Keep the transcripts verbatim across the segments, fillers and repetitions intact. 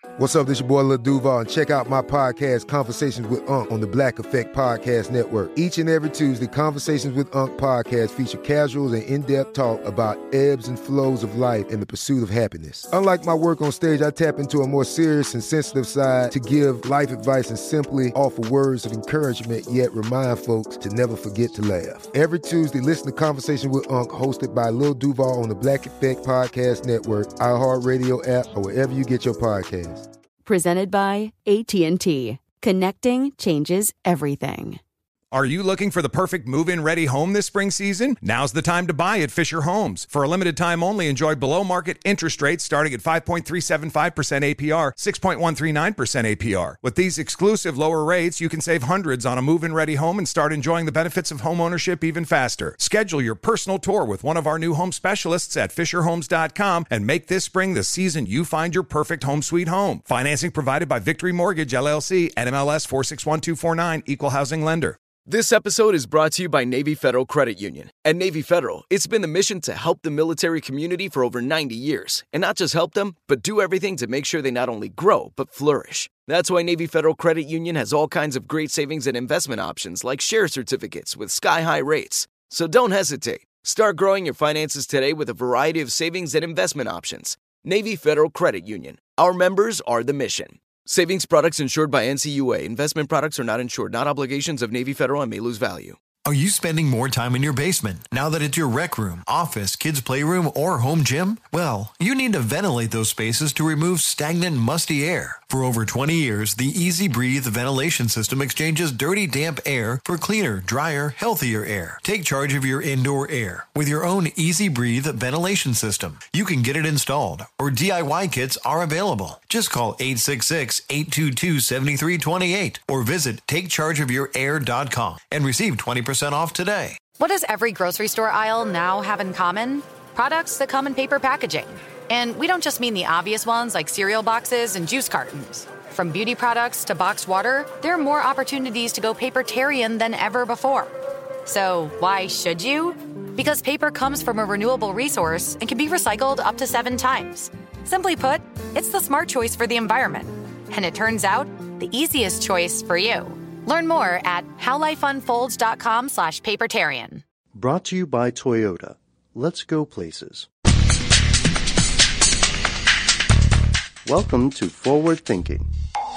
What's up, this your boy Lil Duval, and check out my podcast, Conversations with Unc, on the Black Effect Podcast Network. Each and every Tuesday, Conversations with Unc podcast feature casuals and in-depth talk about ebbs and flows of life and the pursuit of happiness. Unlike my work on stage, I tap into a more serious and sensitive side to give life advice and simply offer words of encouragement, yet remind folks to never forget to laugh. Every Tuesday, listen to Conversations with Unc, hosted by Lil Duval on the Black Effect Podcast Network, iHeartRadio app, or wherever you get your podcasts. Presented by A T and T. Connecting changes everything. Are you looking for the perfect move-in ready home this spring season? Now's the time to buy at Fisher Homes. For a limited time only, enjoy below-market interest rates starting at five point three seven five percent A P R, six point one three nine percent A P R. With these exclusive lower rates, you can save hundreds on a move-in ready home and start enjoying the benefits of homeownership even faster. Schedule your personal tour with one of our new home specialists at fisher homes dot com and make this spring the season you find your perfect home sweet home. Financing provided by Victory Mortgage, L L C, N M L S four six one two four nine, Equal Housing Lender. This episode is brought to you by Navy Federal Credit Union. At Navy Federal, it's been the mission to help the military community for over ninety years. And not just help them, but do everything to make sure they not only grow, but flourish. That's why Navy Federal Credit Union has all kinds of great savings and investment options like share certificates with sky-high rates. So don't hesitate. Start growing your finances today with a variety of savings and investment options. Navy Federal Credit Union. Our members are the mission. Savings products insured by N C U A. Investment products are not insured, not obligations of Navy Federal and may lose value. Are you spending more time in your basement now that it's your rec room, office, kids' playroom, or home gym? Well, you need to ventilate those spaces to remove stagnant, musty air. For over twenty years, the Easy Breathe ventilation system exchanges dirty, damp air for cleaner, drier, healthier air. Take charge of your indoor air with your own Easy Breathe ventilation system. You can get it installed, or D I Y kits are available. Just call eight six six, eight two two, seven three two eight or visit take charge of your air dot com and receive twenty percent off today. What does every grocery store aisle now have in common? Products that come in paper packaging. And we don't just mean the obvious ones like cereal boxes and juice cartons. From beauty products to boxed water, there are more opportunities to go papertarian than ever before. So why should you? Because paper comes from a renewable resource and can be recycled up to seven times. Simply put, it's the smart choice for the environment. And it turns out, the easiest choice for you. Learn more at howlifeunfolds.com slash papertarian. Brought to you by Toyota. Let's go places. Welcome to Forward Thinking.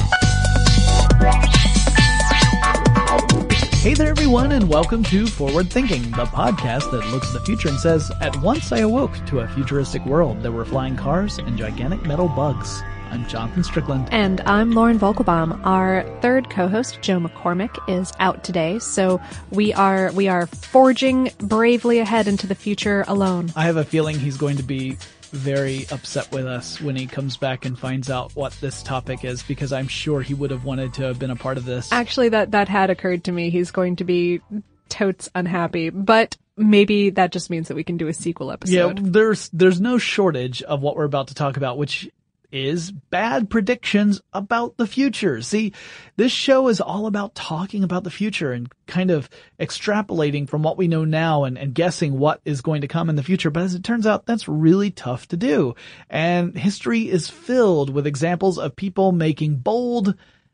Hey there, everyone, and welcome to Forward Thinking, the podcast that looks at the future and says, at once I awoke to a futuristic world. There were flying cars and gigantic metal bugs. I'm Jonathan Strickland. And I'm Lauren Vogelbaum. Our third co-host, Joe McCormick, is out today, so we are we are forging bravely ahead into the future alone. I have a feeling he's going to be very upset with us when he comes back and finds out what this topic is, because I'm sure he would have wanted to have been a part of this. Actually, that, that had occurred to me. He's going to be totes unhappy, but maybe that just means that we can do a sequel episode. Yeah, there's there's no shortage of what we're about to talk about, which is bad predictions about the future. See, this show is all about talking about the future and kind of extrapolating from what we know now and, and guessing what is going to come in the future. But as it turns out, that's really tough to do. And history is filled with examples of people making bold,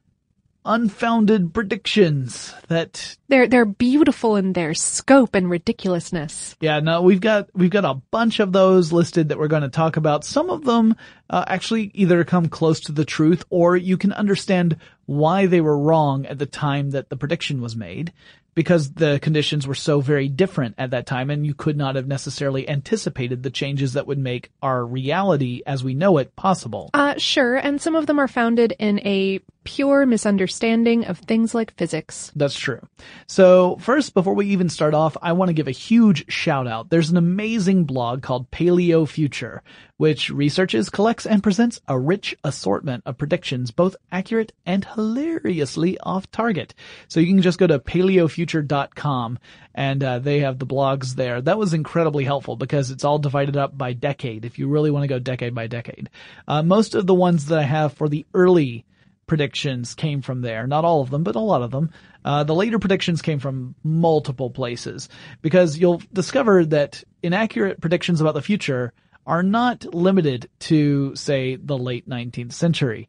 unfounded predictions that they're they're beautiful in their scope and ridiculousness. Yeah, no, we've got we've got a bunch of those listed that we're going to talk about. Some of them uh, actually either come close to the truth, or you can understand why they were wrong at the time that the prediction was made, because the conditions were so very different at that time, and you could not have necessarily anticipated the changes that would make our reality as we know it possible. Uh, sure, and some of them are founded in a pure misunderstanding of things like physics. That's true. So first, before we even start off, I want to give a huge shout out. There's an amazing blog called Paleo Future, which researches, collects, and presents a rich assortment of predictions, both accurate and hilariously off target. So you can just go to paleo future dot com and uh, they have the blogs there. That was incredibly helpful because it's all divided up by decade, if you really want to go decade by decade. Uh, most of the ones that I have for the early predictions came from there. Not all of them, but a lot of them. Uh, the later predictions came from multiple places, because you'll discover that inaccurate predictions about the future are not limited to, say, the late nineteenth century.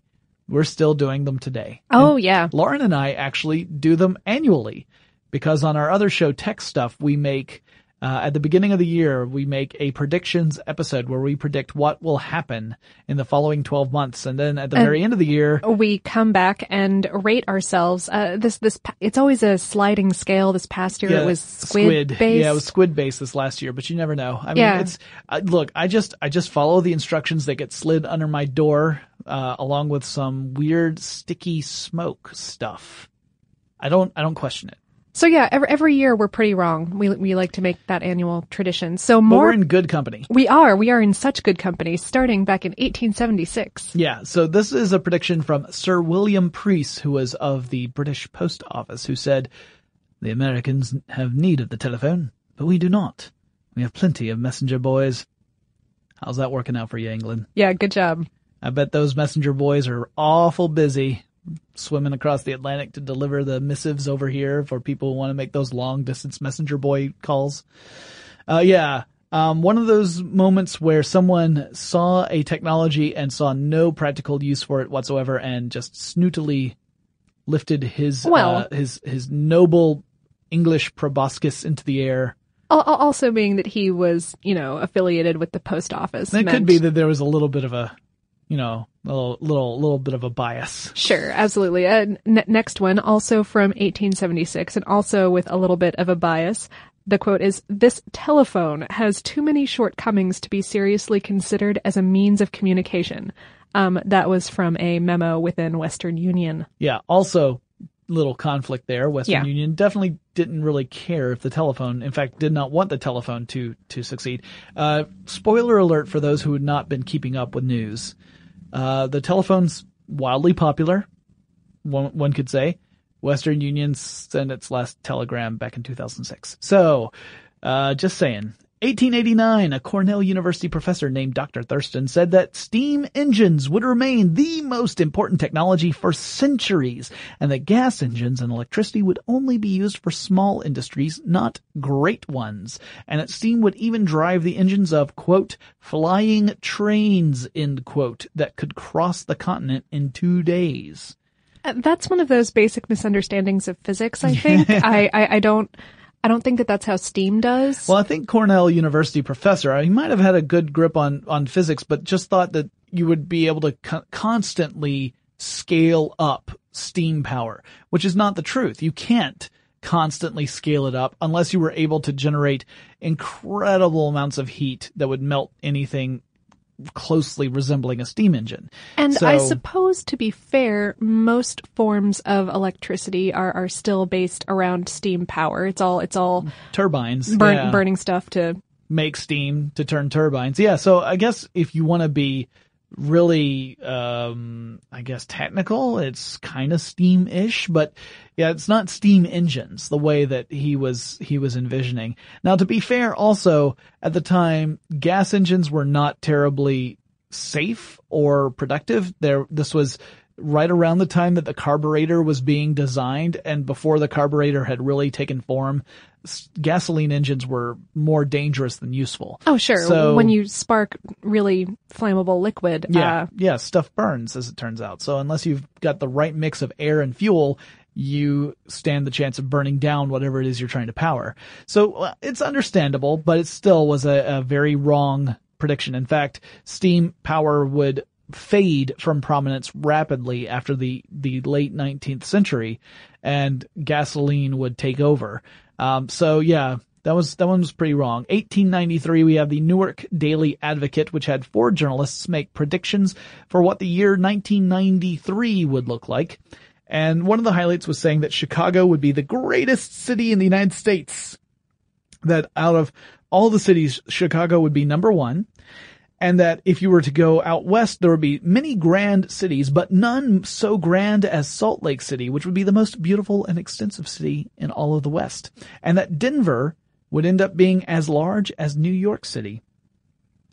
We're still doing them today. Oh, and yeah. Lauren and I actually do them annually because on our other show, Tech Stuff, we make, uh, at the beginning of the year, we make a predictions episode where we predict what will happen in the following twelve months. And then at the and very end of the year, we come back and rate ourselves. Uh, this, this, it's always a sliding scale. This past year yeah, it was squid, squid based. Yeah, it was squid based this last year, but you never know. I mean, Yeah. it's, uh, look, I just, I just follow the instructions that get slid under my door, uh, along with some weird sticky smoke stuff. I don't, I don't question it. So yeah, every, every year we're pretty wrong. We we like to make that annual tradition. So But more, we're in good company. we are, we are in such good company starting back in eighteen seventy-six. Yeah, so this is a prediction from Sir William Preece, who was of the British Post Office, who said, "The Americans have need of the telephone, but we do not. We have plenty of messenger boys." How's that working out for you, England? Yeah, good job. I bet those messenger boys are awful busy swimming across the Atlantic to deliver the missives over here for people who want to make those long distance messenger boy calls. Uh, yeah. Um, one of those moments where someone saw a technology and saw no practical use for it whatsoever and just snootily lifted his, Well- uh, his, his noble English proboscis into the air. Al- al- Also being that he was, you know, affiliated with the post office. And it meant- could be that there was a little bit of a, you know, a little, little, little bit of a bias. Sure, absolutely. Uh, n- next one, also from eighteen seventy-six, and also with a little bit of a bias. The quote is, "This telephone has too many shortcomings to be seriously considered as a means of communication." Um, that was from a memo within Western Union. Yeah. Also, little conflict there. Western Yeah. Union definitely didn't really care if the telephone, in fact, did not want the telephone to, to succeed. Uh, spoiler alert for those who had not been keeping up with news. Uh, the telephone's wildly popular, one, one could say. Western Union sent its last telegram back in two thousand six. So, uh, just saying. eighteen eighty-nine, a Cornell University professor named Doctor Thurston said that steam engines would remain the most important technology for centuries, and that gas engines and electricity would only be used for small industries, not great ones, and that steam would even drive the engines of, quote, flying trains, end quote, that could cross the continent in two days. Uh, That's one of those basic misunderstandings of physics, I think. I, I, I don't... I don't think that that's how steam does. Well, I think Cornell University professor, he might have had a good grip on, on physics, but just thought that you would be able to co- constantly scale up steam power, which is not the truth. You can't constantly scale it up unless you were able to generate incredible amounts of heat that would melt anything closely resembling a steam engine. And So- I suppose, to be fair, most forms of electricity are, are still based around steam power. It's all it's all Turbines. burn, yeah. burning stuff to. Make steam to turn turbines. Yeah, so I guess if you want to be really, um, I guess technical, it's kind of steam-ish, but yeah, it's not steam engines the way that he was, he was envisioning. Now, to be fair, also, at the time, gas engines were not terribly safe or productive. There, this was right around the time that the carburetor was being designed, and before the carburetor had really taken form, s- gasoline engines were more dangerous than useful. Oh, sure. So- when you spark really flammable liquid. Yeah, Uh, yeah, stuff burns, as it turns out. So unless you've got the right mix of air and fuel, you stand the chance of burning down whatever it is you're trying to power. So uh, it's understandable, but it still was a, a very wrong prediction. In fact, steam power would fade from prominence rapidly after the, the late nineteenth century, and gasoline would take over. Um, so yeah, that was, that one was pretty wrong. eighteen ninety-three, we have the Newark Daily Advocate, which had four journalists make predictions for what the year nineteen ninety-three would look like. And one of the highlights was saying that Chicago would be the greatest city in the United States. That out of all the cities, Chicago would be number one. And that if you were to go out west, there would be many grand cities, but none so grand as Salt Lake City, which would be the most beautiful and extensive city in all of the West. And that Denver would end up being as large as New York City.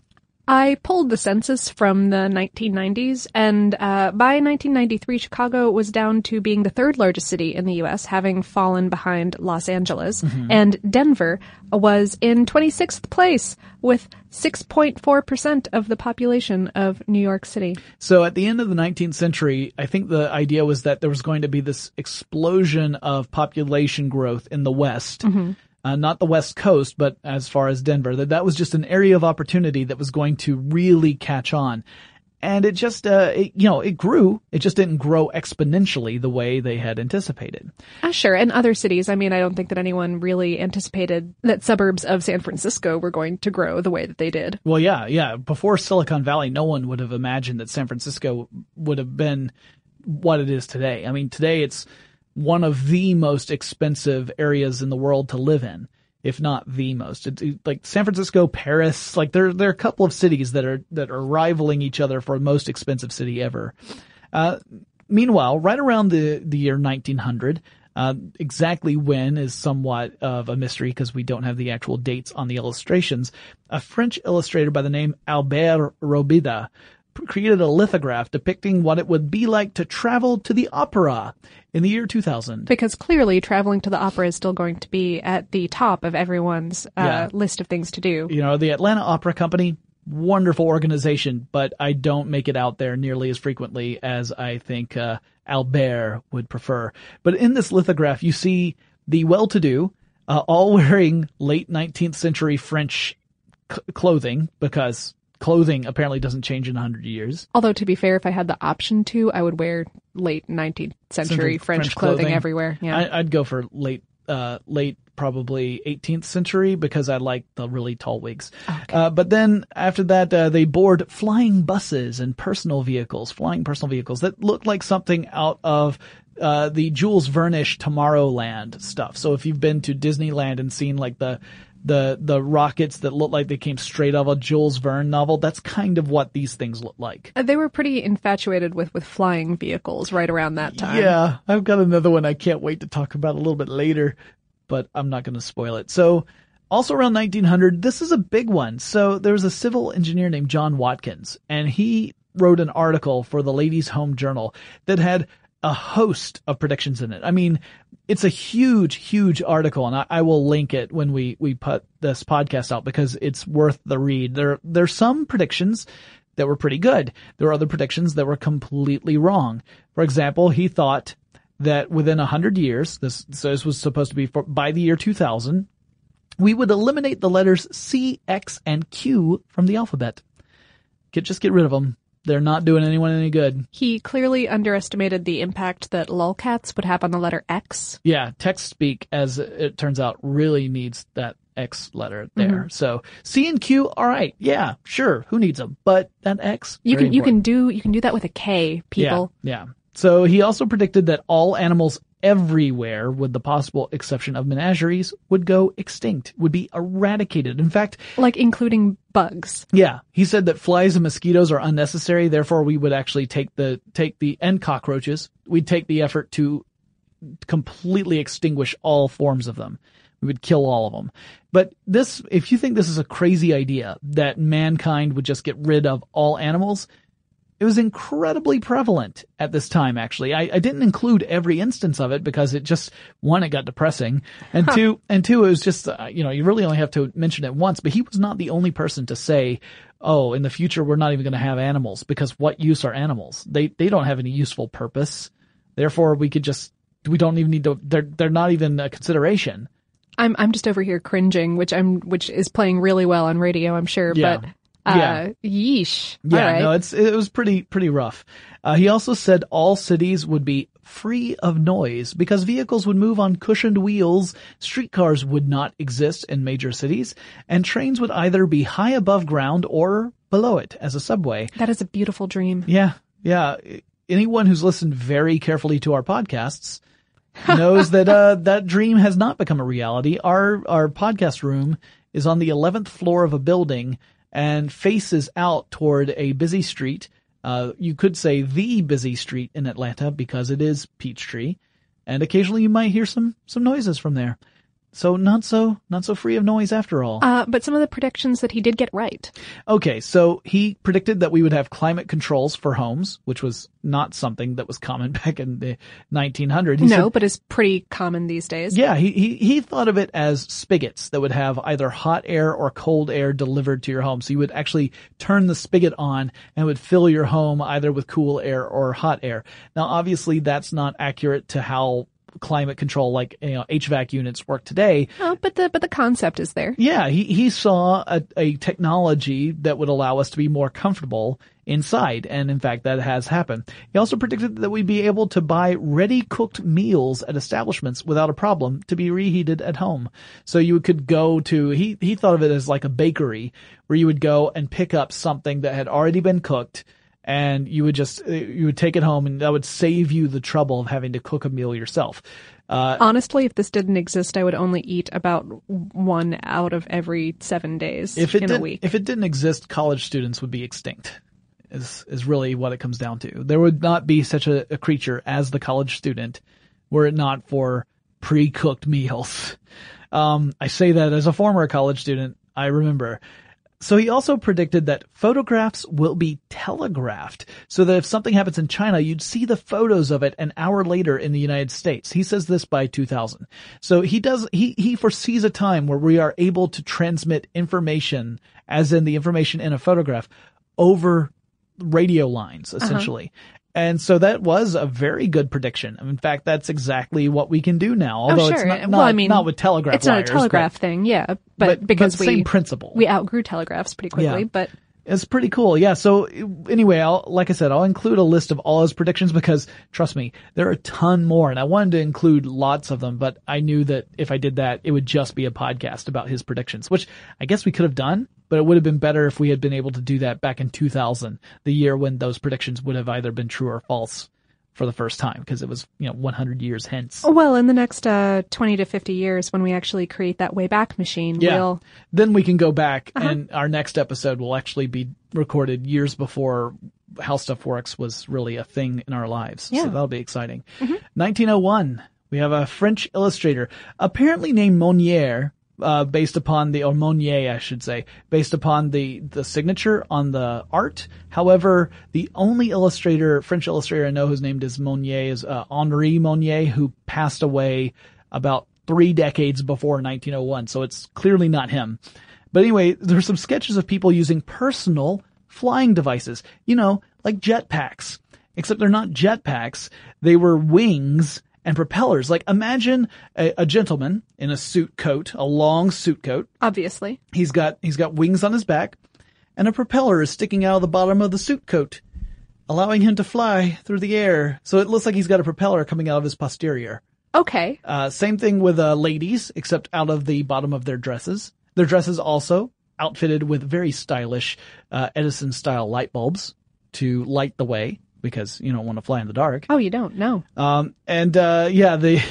I pulled the census from the nineteen nineties, and uh, by nineteen ninety-three, Chicago was down to being the third largest city in the U S, having fallen behind Los Angeles. Mm-hmm. And Denver was in twenty-sixth place with six point four percent of the population of New York City. So at the end of the nineteenth century, I think the idea was that there was going to be this explosion of population growth in the West. Mm-hmm. Uh, not the West Coast, but as far as Denver, that that was just an area of opportunity that was going to really catch on. And it just, uh, it, you know, it grew. It just didn't grow exponentially the way they had anticipated. Uh, sure. And other cities, I mean, I don't think that anyone really anticipated that suburbs of San Francisco were going to grow the way that they did. Well, yeah, yeah. Before Silicon Valley, no one would have imagined that San Francisco would have been what it is today. I mean, today it's one of the most expensive areas in the world to live in, if not the most. It's like San Francisco, Paris, like there, there are a couple of cities that are, that are rivaling each other for most expensive city ever. Uh, meanwhile, right around the, the year nineteen hundred, uh, exactly when is somewhat of a mystery because we don't have the actual dates on the illustrations. A French illustrator by the name Albert Robida created a lithograph depicting what it would be like to travel to the opera in the year two thousand. Because clearly traveling to the opera is still going to be at the top of everyone's uh, yeah. list of things to do. You know, the Atlanta Opera Company, wonderful organization, but I don't make it out there nearly as frequently as I think uh, Albert would prefer. But in this lithograph, you see the well-to-do, uh, all wearing late nineteenth century French c- clothing because clothing apparently doesn't change in a hundred years. Although, to be fair, if I had the option to, I would wear late nineteenth century French, French clothing, clothing everywhere. Yeah, I, I'd go for late, uh, late probably eighteenth century because I like the really tall wigs. Okay. Uh, but then after that, uh, they board flying buses and personal vehicles, flying personal vehicles that look like something out of uh, the Jules Verne-ish Tomorrowland stuff. So if you've been to Disneyland and seen like the the the rockets that look like they came straight out of a Jules Verne novel, that's kind of what these things look like. Uh, they were pretty infatuated with, with flying vehicles right around that time. Yeah, I've got another one I can't wait to talk about a little bit later, but I'm not going to spoil it. So also around nineteen hundred, this is a big one. So there was a civil engineer named John Watkins, and he wrote an article for the Ladies' Home Journal that had a host of predictions in it. I mean, it's a huge, huge article, and I, I will link it when we, we put this podcast out because it's worth the read. There, there's some predictions that were pretty good. There are other predictions that were completely wrong. For example, he thought that within a hundred years, this, so this was supposed to be for, by the year two thousand, we would eliminate the letters C, X, and Q from the alphabet. Get, just get rid of them. They're not doing anyone any good. He clearly underestimated the impact that lolcats would have on the letter X. Yeah, text speak, as it turns out, really needs that X letter there. Mm-hmm. So C and Q, all right, yeah, sure, who needs them? But that X, you can important. you can do you can do that with a K, people. Yeah, yeah. So he also predicted that all animals everywhere, with the possible exception of menageries, would go extinct, would be eradicated. In fact, like including bugs. Yeah, he said that flies and mosquitoes are unnecessary. Therefore, we would actually take the take the and cockroaches. We'd take the effort to completely extinguish all forms of them. We would kill all of them. But this, if you think this is a crazy idea that mankind would just get rid of all animals, it was incredibly prevalent at this time, actually. I, I didn't include every instance of it because it just, one, it got depressing, and huh. two, and two, it was just, uh, you know, you really only have to mention it once, but he was not the only person to say, oh, in the future, we're not even going to have animals because what use are animals? They, they don't have any useful purpose. Therefore, we could just, we don't even need to, they're, they're not even a consideration. I'm, I'm just over here cringing, which I'm, which is playing really well on radio, I'm sure, yeah. but. Uh, yeah. Yeesh. Yeah, all right. no, it's, it was pretty, pretty rough. Uh, he also said all cities would be free of noise because vehicles would move on cushioned wheels, streetcars would not exist in major cities, and trains would either be high above ground or below it as a subway. That is a beautiful dream. Yeah, yeah. Anyone who's listened very carefully to our podcasts knows that, uh, that dream has not become a reality. Our, our podcast room is on the eleventh floor of a building and faces out toward a busy street. Uh, you could say the busy street in Atlanta because it is Peachtree. And occasionally you might hear some, some noises from there. So not so, not so free of noise after all. Uh, but some of the predictions that he did get right. Okay, so he predicted that we would have climate controls for homes, which was not something that was common back in the nineteen hundreds. He no, said, but is pretty common these days. Yeah, he, he, he thought of it as spigots that would have either hot air or cold air delivered to your home. So you would actually turn the spigot on and it would fill your home either with cool air or hot air. Now, obviously that's not accurate to how climate control, like, you know, H V A C units work today. Oh, but the, but the concept is there. Yeah, he, he saw a, a technology that would allow us to be more comfortable inside. And in fact, that has happened. He also predicted that we'd be able to buy ready cooked meals at establishments without a problem to be reheated at home. So you could go to, he, he thought of it as like a bakery where you would go and pick up something that had already been cooked, and you would just, you would take it home, and that would save you the trouble of having to cook a meal yourself. Uh, Honestly, if this didn't exist, I would only eat about one out of every seven days if it in did, a week. If it didn't exist, college students would be extinct, is, is really what it comes down to. There would not be such a, a creature as the college student were it not for pre-cooked meals. Um, I say that as a former college student, I remember. So he also predicted that photographs will be telegraphed, so that if something happens in China, you'd see the photos of it an hour later in the United States. He says this by two thousand. So he does, he, he foresees a time where we are able to transmit information, as in the information in a photograph, over radio lines, essentially. Uh-huh. And so that was a very good prediction. In fact, that's exactly what we can do now. Although oh, sure. it's not, well, not, I mean, not with telegraph It's not wires, a telegraph but, thing, yeah. But, but because but we, same principle. we outgrew telegraphs pretty quickly, Yeah. but. It's pretty cool. Yeah. So anyway, I'll, like I said, I'll include a list of all his predictions because trust me, there are a ton more, and I wanted to include lots of them, but I knew that if I did that, it would just be a podcast about his predictions, which I guess we could have done, but it would have been better if we had been able to do that back in two thousand, the year when those predictions would have either been true or false for the first time, because it was, you know, one hundred years hence. Well, in the next uh twenty to fifty years, when we actually create that Wayback Machine, yeah. we'll... Then we can go back, uh-huh. and our next episode will actually be recorded years before How Stuff Works was really a thing in our lives. Yeah. So that'll be exciting. Mm-hmm. nineteen oh one, we have a French illustrator, apparently named Monnier, uh, based upon the, or Monnier, I should say, based upon the, the signature on the art. However, the only illustrator, French illustrator I know whose name is Monnier is, uh, Henri Monnier, who passed away about three decades before nineteen oh one. So it's clearly not him. But anyway, there's some sketches of people using personal flying devices, you know, like jetpacks, except they're not jetpacks. They were wings and propellers. Like, imagine a, a gentleman in a suit coat, a long suit coat. Obviously. He's got, he's got wings on his back, and a propeller is sticking out of the bottom of the suit coat, allowing him to fly through the air. So it looks like he's got a propeller coming out of his posterior. Okay. Uh, same thing with, uh, ladies, except out of the bottom of their dresses. Their dresses also outfitted with very stylish, uh, Edison-style light bulbs to light the way, because you don't want to fly in the dark. Oh, you don't? No. Um, and, uh, yeah, they,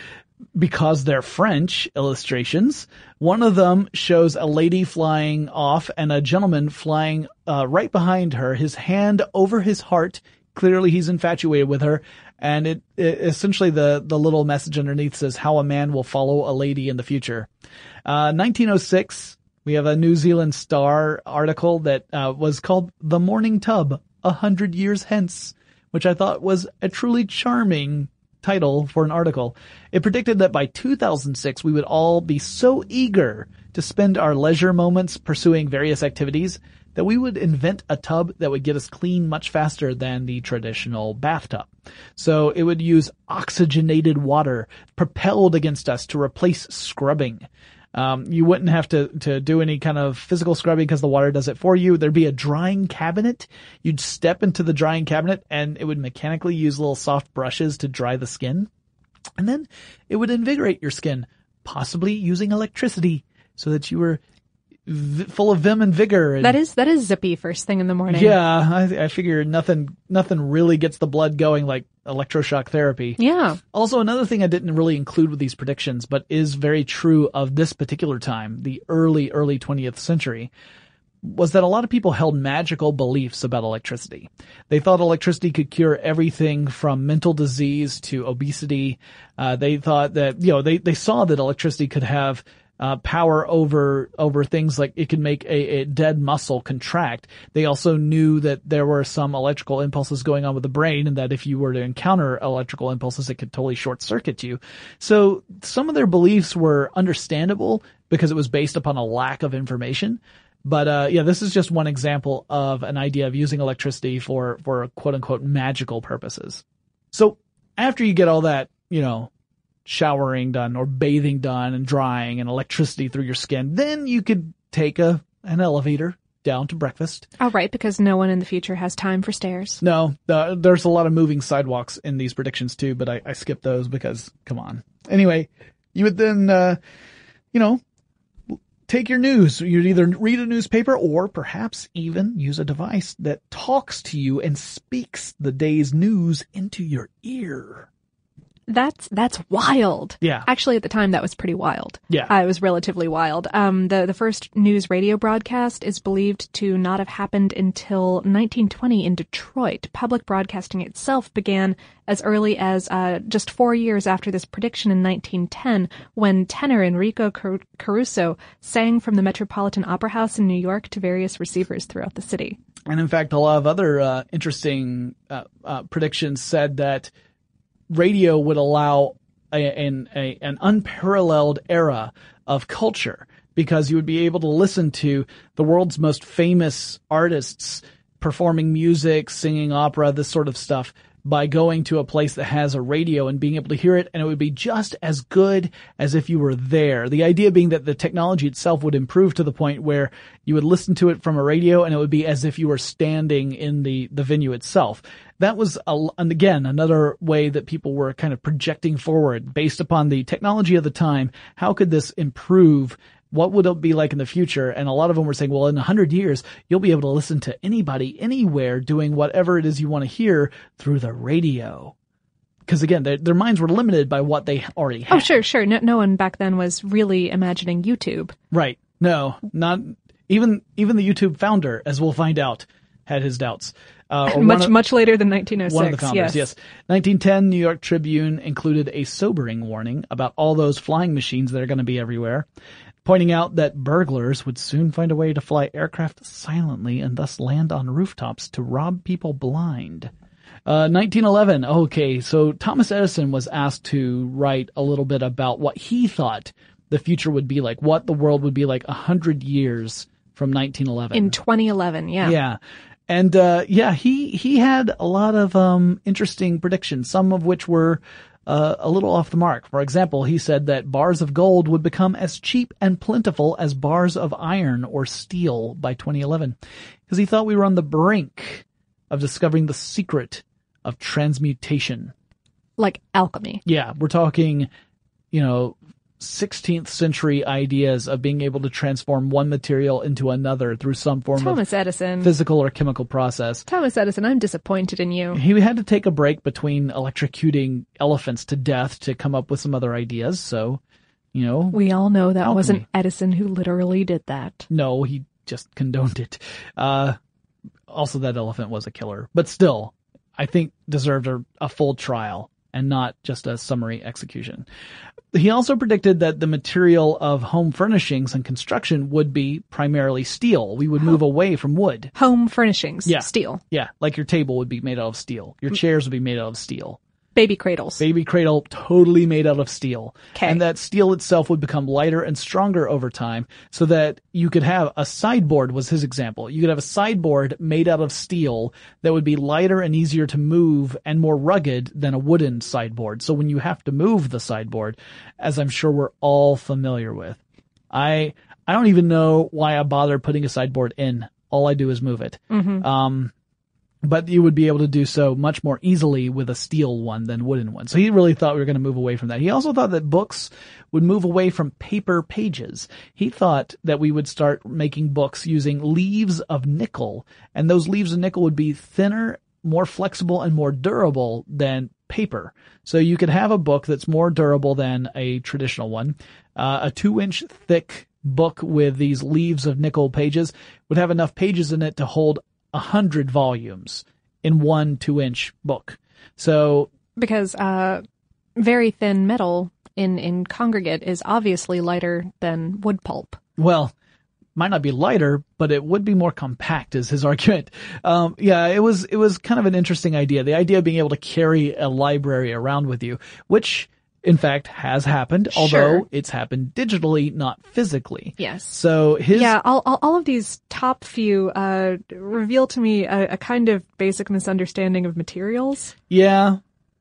because they're French illustrations, one of them shows a lady flying off and a gentleman flying, uh, right behind her, his hand over his heart. Clearly he's infatuated with her. And it, it essentially the, the little message underneath says how a man will follow a lady in the future. Uh, nineteen oh six, we have a New Zealand Star article that, uh, was called The Morning Tub, A Hundred Years Hence, which I thought was a truly charming title for an article. It predicted that by two thousand six, we would all be so eager to spend our leisure moments pursuing various activities that we would invent a tub that would get us clean much faster than the traditional bathtub. So it would use oxygenated water propelled against us to replace scrubbing. Um, you wouldn't have to, to do any kind of physical scrubbing because the water does it for you. There'd be a drying cabinet. You'd step into the drying cabinet and it would mechanically use little soft brushes to dry the skin. And then it would invigorate your skin, possibly using electricity so that you were v- full of vim and vigor. And, that is, that is zippy first thing in the morning. yeah, I, I figure nothing, nothing really gets the blood going like electroshock therapy. Yeah. Also, another thing I didn't really include with these predictions, but is very true of this particular time, the early, early twentieth century. was that a lot of people held magical beliefs about electricity. They thought electricity could cure everything from mental disease to obesity. Uh, they thought that, you know, they, they saw that electricity could have Uh, power over, over things like it could make a, a dead muscle contract. They also knew that there were some electrical impulses going on with the brain, and that if you were to encounter electrical impulses, it could totally short circuit you. So some of their beliefs were understandable because it was based upon a lack of information. But, uh, yeah, this is just one example of an idea of using electricity for, for quote unquote magical purposes. So after you get all that, you know, showering done or bathing done and drying and electricity through your skin, then you could take a an elevator down to breakfast. Oh, right, because no one in the future has time for stairs. No, uh, there's a lot of moving sidewalks in these predictions too, but I, I skipped those because, come on. Anyway, you would then, uh, you know, take your news. You'd either read a newspaper or perhaps even use a device that talks to you and speaks the day's news into your ear. That's, that's wild. Yeah. Actually, at the time, that was pretty wild. Yeah. Uh, it was relatively wild. Um, the, the first news radio broadcast is believed to not have happened until nineteen twenty in Detroit. Public broadcasting itself began as early as, uh, just four years after this prediction in nineteen ten, when tenor Enrico Car- Caruso sang from the Metropolitan Opera House in New York to various receivers throughout the city. And in fact, a lot of other, uh, interesting, uh, uh, predictions said that radio would allow a, an, a, an unparalleled era of culture, because you would be able to listen to the world's most famous artists performing music, singing opera, this sort of stuff, by going to a place that has a radio and being able to hear it, and it would be just as good as if you were there. The idea being that the technology itself would improve to the point where you would listen to it from a radio and it would be as if you were standing in the, the venue itself. That was, a, and again, another way that people were kind of projecting forward based upon the technology of the time. How could this improve? What would it be like in the future? And a lot of them were saying, well, in a hundred years, you'll be able to listen to anybody, anywhere, doing whatever it is you want to hear through the radio. Because again, their, their minds were limited by what they already had. Oh, sure, sure. No, no one back then was really imagining YouTube. Right. No, not even, even the YouTube founder, as we'll find out, had his doubts. Uh, much, of, much later than nineteen oh six. One of the founders, yes. yes. nineteen ten, New York Tribune included a sobering warning about all those flying machines that are going to be everywhere, pointing out that burglars would soon find a way to fly aircraft silently and thus land on rooftops to rob people blind. Uh, nineteen eleven, okay, so Thomas Edison was asked to write a little bit about what he thought the future would be like, what the world would be like a hundred years from nineteen eleven. In twenty eleven, yeah. Yeah. And, uh, yeah, he, he had a lot of, um, interesting predictions, some of which were, uh, a little off the mark. For example, he said that bars of gold would become as cheap and plentiful as bars of iron or steel by twenty eleven. Because he thought we were on the brink of discovering the secret of transmutation. Like alchemy. Yeah, we're talking, you know, sixteenth century ideas of being able to transform one material into another through some form Thomas of Edison. physical or chemical process. Thomas Edison, I'm disappointed in you. He had to take a break between electrocuting elephants to death to come up with some other ideas, so, you know. We all know that alchemy. Wasn't Edison who literally did that. No, he just condoned it. Uh, also that elephant was a killer, but still, I think deserved a, a full trial and not just a summary execution. He also predicted that the material of home furnishings and construction would be primarily steel. We would move away from wood. Home furnishings, yeah. steel. Yeah, like your table would be made out of steel. Your chairs would be made out of steel. Baby cradles. Baby cradle, totally made out of steel. Okay. And that steel itself would become lighter and stronger over time so that you could have a sideboard, was his example. You could have a sideboard made out of steel that would be lighter and easier to move and more rugged than a wooden sideboard. So when you have to move the sideboard, as I'm sure we're all familiar with, I, I don't even know why I bother putting a sideboard in. All I do is move it. Mm-hmm. Um, But you would be able to do so much more easily with a steel one than wooden one. So he really thought we were going to move away from that. He also thought that books would move away from paper pages. He thought that we would start making books using leaves of nickel, and those leaves of nickel would be thinner, more flexible, and more durable than paper. So you could have a book that's more durable than a traditional one, uh, a two-inch thick book with these leaves of nickel pages would have enough pages in it to hold a hundred volumes in one two-inch book. So because uh, very thin metal in in congregate is obviously lighter than wood pulp. Well, might not be lighter, but it would be more compact, is his argument. Um, yeah, it was it was kind of an interesting idea. The idea of being able to carry a library around with you, which in fact has happened, although Sure. it's happened digitally, not physically. Yes. So his Yeah, all, all, all of these top few uh, reveal to me a, a kind of basic misunderstanding of materials. Yeah.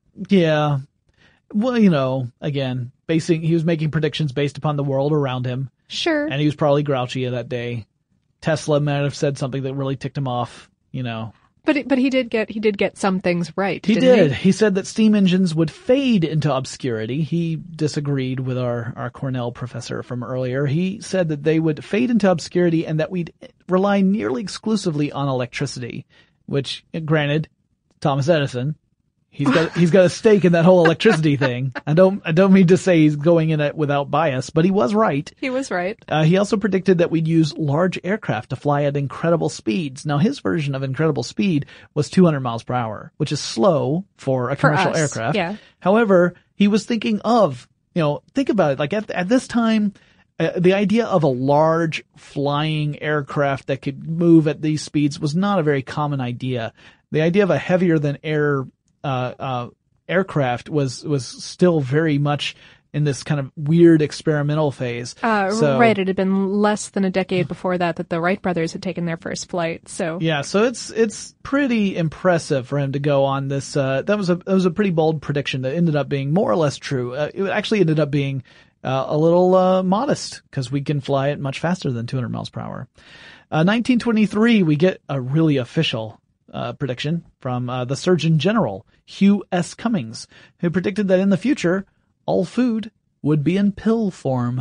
Yeah. Well, you know, again, basing he was making predictions based upon the world around him. Sure. And he was probably grouchy that day. Tesla might have said something that really ticked him off, you know. But it, but he did get he did get some things right. He didn't did. He? He said that steam engines would fade into obscurity. He disagreed with our, our Cornell professor from earlier. He said that they would fade into obscurity and that we'd rely nearly exclusively on electricity, which, granted, Thomas Edison, he's got he's got a stake in that whole electricity thing. I don't I don't mean to say he's going in it without bias, but he was right. He was right. Uh, he also predicted that we'd use large aircraft to fly at incredible speeds. Now, his version of incredible speed was two hundred miles per hour, which is slow for a For commercial us, aircraft. yeah. However, he was thinking of, you know, think about it. Like at, at this time, uh, the idea of a large flying aircraft that could move at these speeds was not a very common idea. The idea of a heavier than air uh, uh, aircraft was, was still very much in this kind of weird experimental phase. Uh, so, right. It had been less than a decade before that that the Wright brothers had taken their first flight. So yeah, so it's it's pretty impressive for him to go on this. Uh, that was a that was a pretty bold prediction that ended up being more or less true. Uh, it actually ended up being uh, a little uh, modest because we can fly it much faster than two hundred miles per hour. Uh, nineteen twenty-three, we get a really official Uh, prediction from uh, the Surgeon General, Hugh S. Cummings, who predicted that in the future, all food would be in pill form.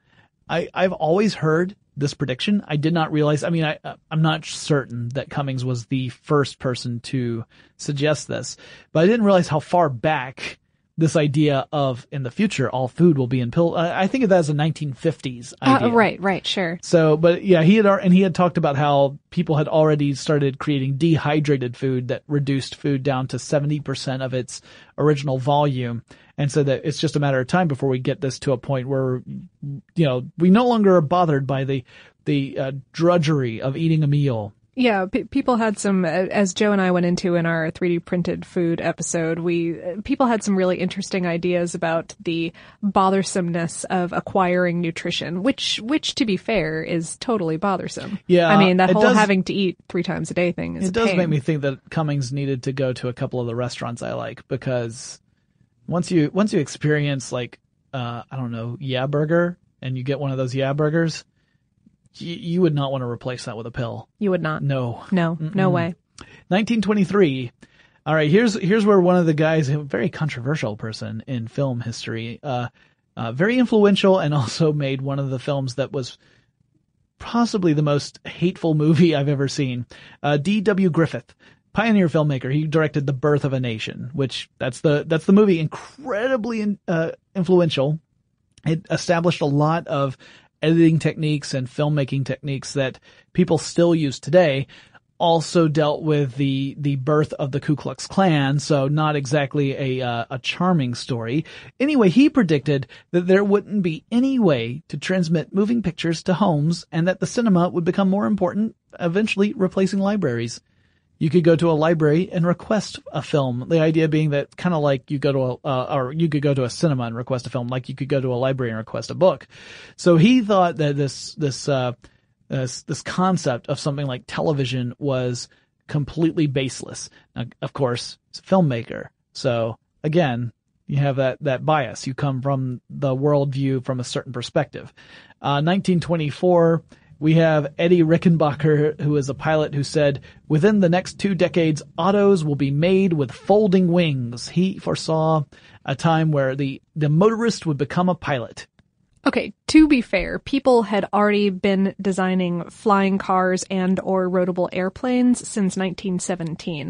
I, I've always heard this prediction. I did not realize, I mean, I, I'm not certain that Cummings was the first person to suggest this, but I didn't realize how far back this idea of in the future, all food will be in pill. I, I think of that as a nineteen fifties idea. Uh, right, right, sure. So, but yeah, he had, and he had talked about how people had already started creating dehydrated food that reduced food down to seventy percent of its original volume. And so that it's just a matter of time before we get this to a point where, you know, we no longer are bothered by the, the uh, drudgery of eating a meal. Yeah, p- people had some, as Joe and I went into in our three D printed food episode, we, people had some really interesting ideas about the bothersomeness of acquiring nutrition, which, which to be fair is totally bothersome. Yeah. I mean, that it whole does, having to eat three times a day thing is It a does pain. make me think that Cummings needed to go to a couple of the restaurants I like, because once you, once you experience like, uh, I don't know, Yeah Burger, and you get one of those Yeah Burgers, you would not want to replace that with a pill. You would not. No. No, Mm-mm. no way. nineteen twenty-three. All right, here's here's where one of the guys, a very controversial person in film history, uh, uh, very influential, and also made one of the films that was possibly the most hateful movie I've ever seen. Uh, D W Griffith, pioneer filmmaker. He directed The Birth of a Nation, which that's the that's the movie. Incredibly uh, influential. It established a lot of editing techniques and filmmaking techniques that people still use today. Also dealt with the the birth of the Ku Klux Klan, so not exactly a uh, a charming story. Anyway, he predicted that there wouldn't be any way to transmit moving pictures to homes, and that the cinema would become more important, eventually replacing libraries. You could go to a library and request a film. The idea being that kind of like you go to a, uh, or you could go to a cinema and request a film, like you could go to a library and request a book. So he thought that this, this, uh, this, this concept of something like television was completely baseless. Now, of course, it's a filmmaker. So again, you have that, that bias. You come from the worldview from a certain perspective. Uh, nineteen twenty-four, we have Eddie Rickenbacker, who is a pilot, who said, within the next two decades, autos will be made with folding wings. He foresaw a time where the, the motorist would become a pilot. Okay, to be fair, people had already been designing flying cars and or roadable airplanes since nineteen seventeen.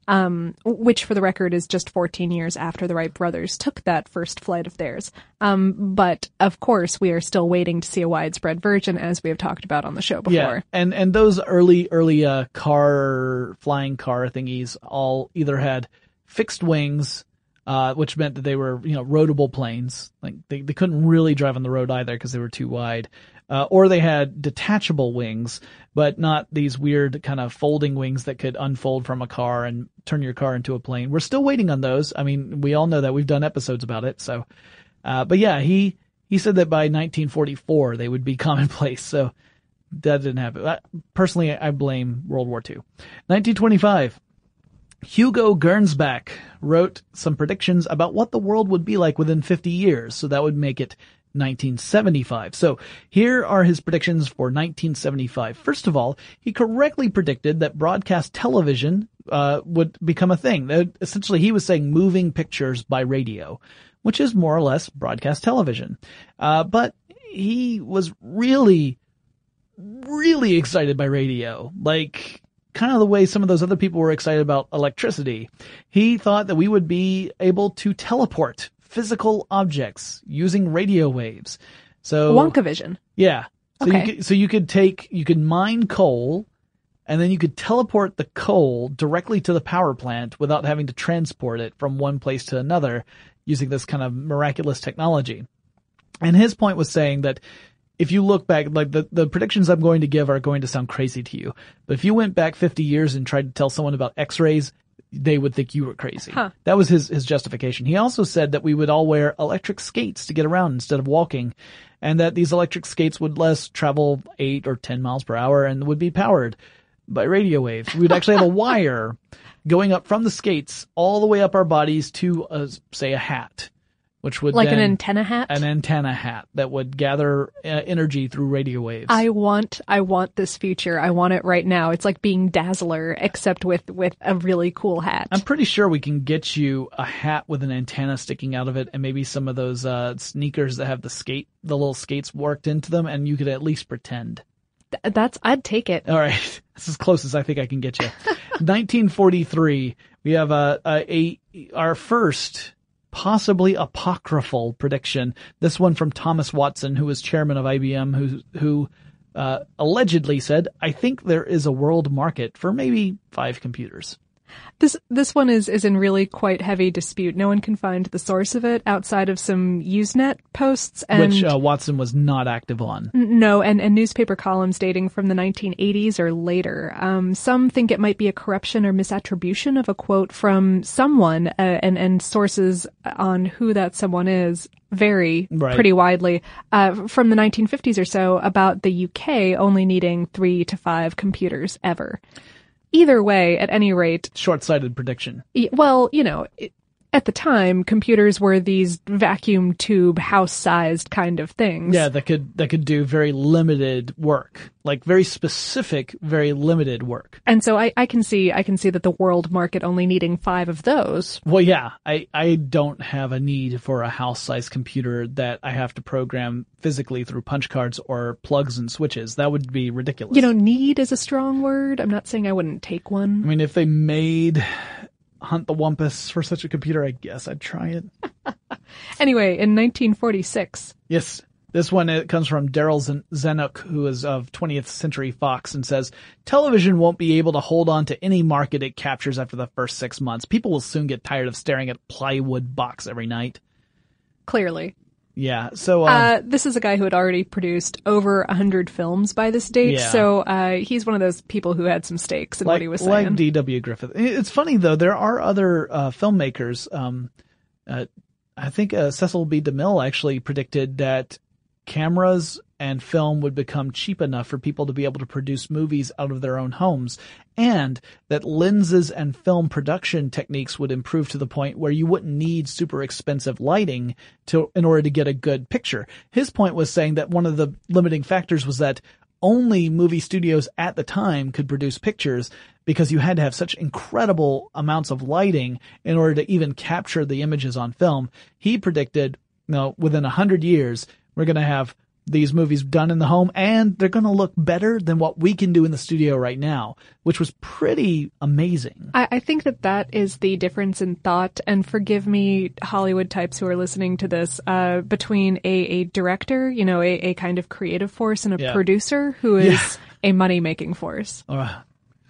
um, which for the record is just fourteen years after the Wright brothers took that first flight of theirs. Um, but of course, we are still waiting to see a widespread version, as we have talked about on the show before. Yeah, and, and those early, early, uh, car, flying car thingies all either had fixed wings, uh, which meant that they were, you know, roadable planes. Like, they, they couldn't really drive on the road either because they were too wide. Uh, or they had detachable wings, but not these weird kind of folding wings that could unfold from a car and turn your car into a plane. We're still waiting on those. I mean, we all know that. We've done episodes about it. So, uh, but yeah, he, he said that by nineteen forty-four they would be commonplace. So that didn't happen. I, personally, I blame World War Two. nineteen twenty-five. Hugo Gernsback wrote some predictions about what the world would be like within fifty years. So that would make it nineteen seventy-five. So here are his predictions for nineteen seventy-five. First of all, he correctly predicted that broadcast television uh would become a thing. That essentially, he was saying moving pictures by radio, which is more or less broadcast television. Uh but he was really, really excited by radio. Like, kind of the way some of those other people were excited about electricity. He thought that we would be able to teleport physical objects using radio waves. So Wonkavision. Yeah. So okay. you could, so you could take, you could mine coal, and then you could teleport the coal directly to the power plant without having to transport it from one place to another using this kind of miraculous technology. And his point was saying that if you look back, like the, the predictions I'm going to give are going to sound crazy to you, but if you went back fifty years and tried to tell someone about X-rays, they would think you were crazy. Huh. That was his, his justification. He also said that we would all wear electric skates to get around instead of walking, and that these electric skates would less travel eight or ten miles per hour and would be powered by radio waves. We would actually have a wire going up from the skates all the way up our bodies to, uh, say, a hat, which would like then, an antenna hat? An antenna hat that would gather uh, energy through radio waves. I want, I want this future. I want it right now. It's like being Dazzler, except with, with a really cool hat. I'm pretty sure we can get you a hat with an antenna sticking out of it, and maybe some of those uh sneakers that have the skate, the little skates worked into them, and you could at least pretend. Th- that's, I'd take it. All right. That's as close as I think I can get you. nineteen forty-three. We have a, a, a our first possibly apocryphal prediction. This one from Thomas Watson, who was chairman of I B M, who who uh, allegedly said, "I think there is a world market for maybe five computers." This this one is, is in really quite heavy dispute. No one can find the source of it outside of some Usenet posts. And Which uh, Watson was not active on. N- no, and, and newspaper columns dating from the nineteen eighties or later. Um, some think it might be a corruption or misattribution of a quote from someone, uh, and, and sources on who that someone is vary right. pretty widely, uh, from the nineteen fifties or so, about the U K only needing three to five computers ever. Either way, at any rate... Short-sighted prediction. Well, you know, it, at the time, computers were these vacuum tube, house-sized kind of things. Yeah, that could that could do very limited work. Like, very specific, very limited work. And so I, I can see I can see that the world market only needing five of those. Well, yeah, I, I don't have a need for a house-sized computer that I have to program physically through punch cards or plugs and switches. That would be ridiculous. You know, need is a strong word. I'm not saying I wouldn't take one. I mean, if they made Hunt the Wumpus for such a computer, I guess I'd try it. Anyway, in nineteen forty-six... Yes. This one, it comes from Daryl Zanuck, who is of twentieth Century Fox, and says, television won't be able to hold on to any market it captures after the first six months. People will soon get tired of staring at a plywood box every night. Clearly. Yeah, so... Um, uh, this is a guy who had already produced over a hundred films by this date, yeah. so uh, he's one of those people who had some stakes in like, what he was saying. Like D W Griffith. It's funny, though, there are other uh, filmmakers. Um, uh, I think uh, Cecil B. DeMille actually predicted that cameras and film would become cheap enough for people to be able to produce movies out of their own homes, and that lenses and film production techniques would improve to the point where you wouldn't need super expensive lighting to in order to get a good picture. His point was saying that one of the limiting factors was that only movie studios at the time could produce pictures because you had to have such incredible amounts of lighting in order to even capture the images on film. He predicted, you know, within a hundred years, we're going to have these movies done in the home, and they're going to look better than what we can do in the studio right now, which was pretty amazing. I, I think that that is the difference in thought, and forgive me, Hollywood types who are listening to this, uh, between a, a director, you know, a, a kind of creative force, and a yeah. producer who is yeah. a money-making force. Uh,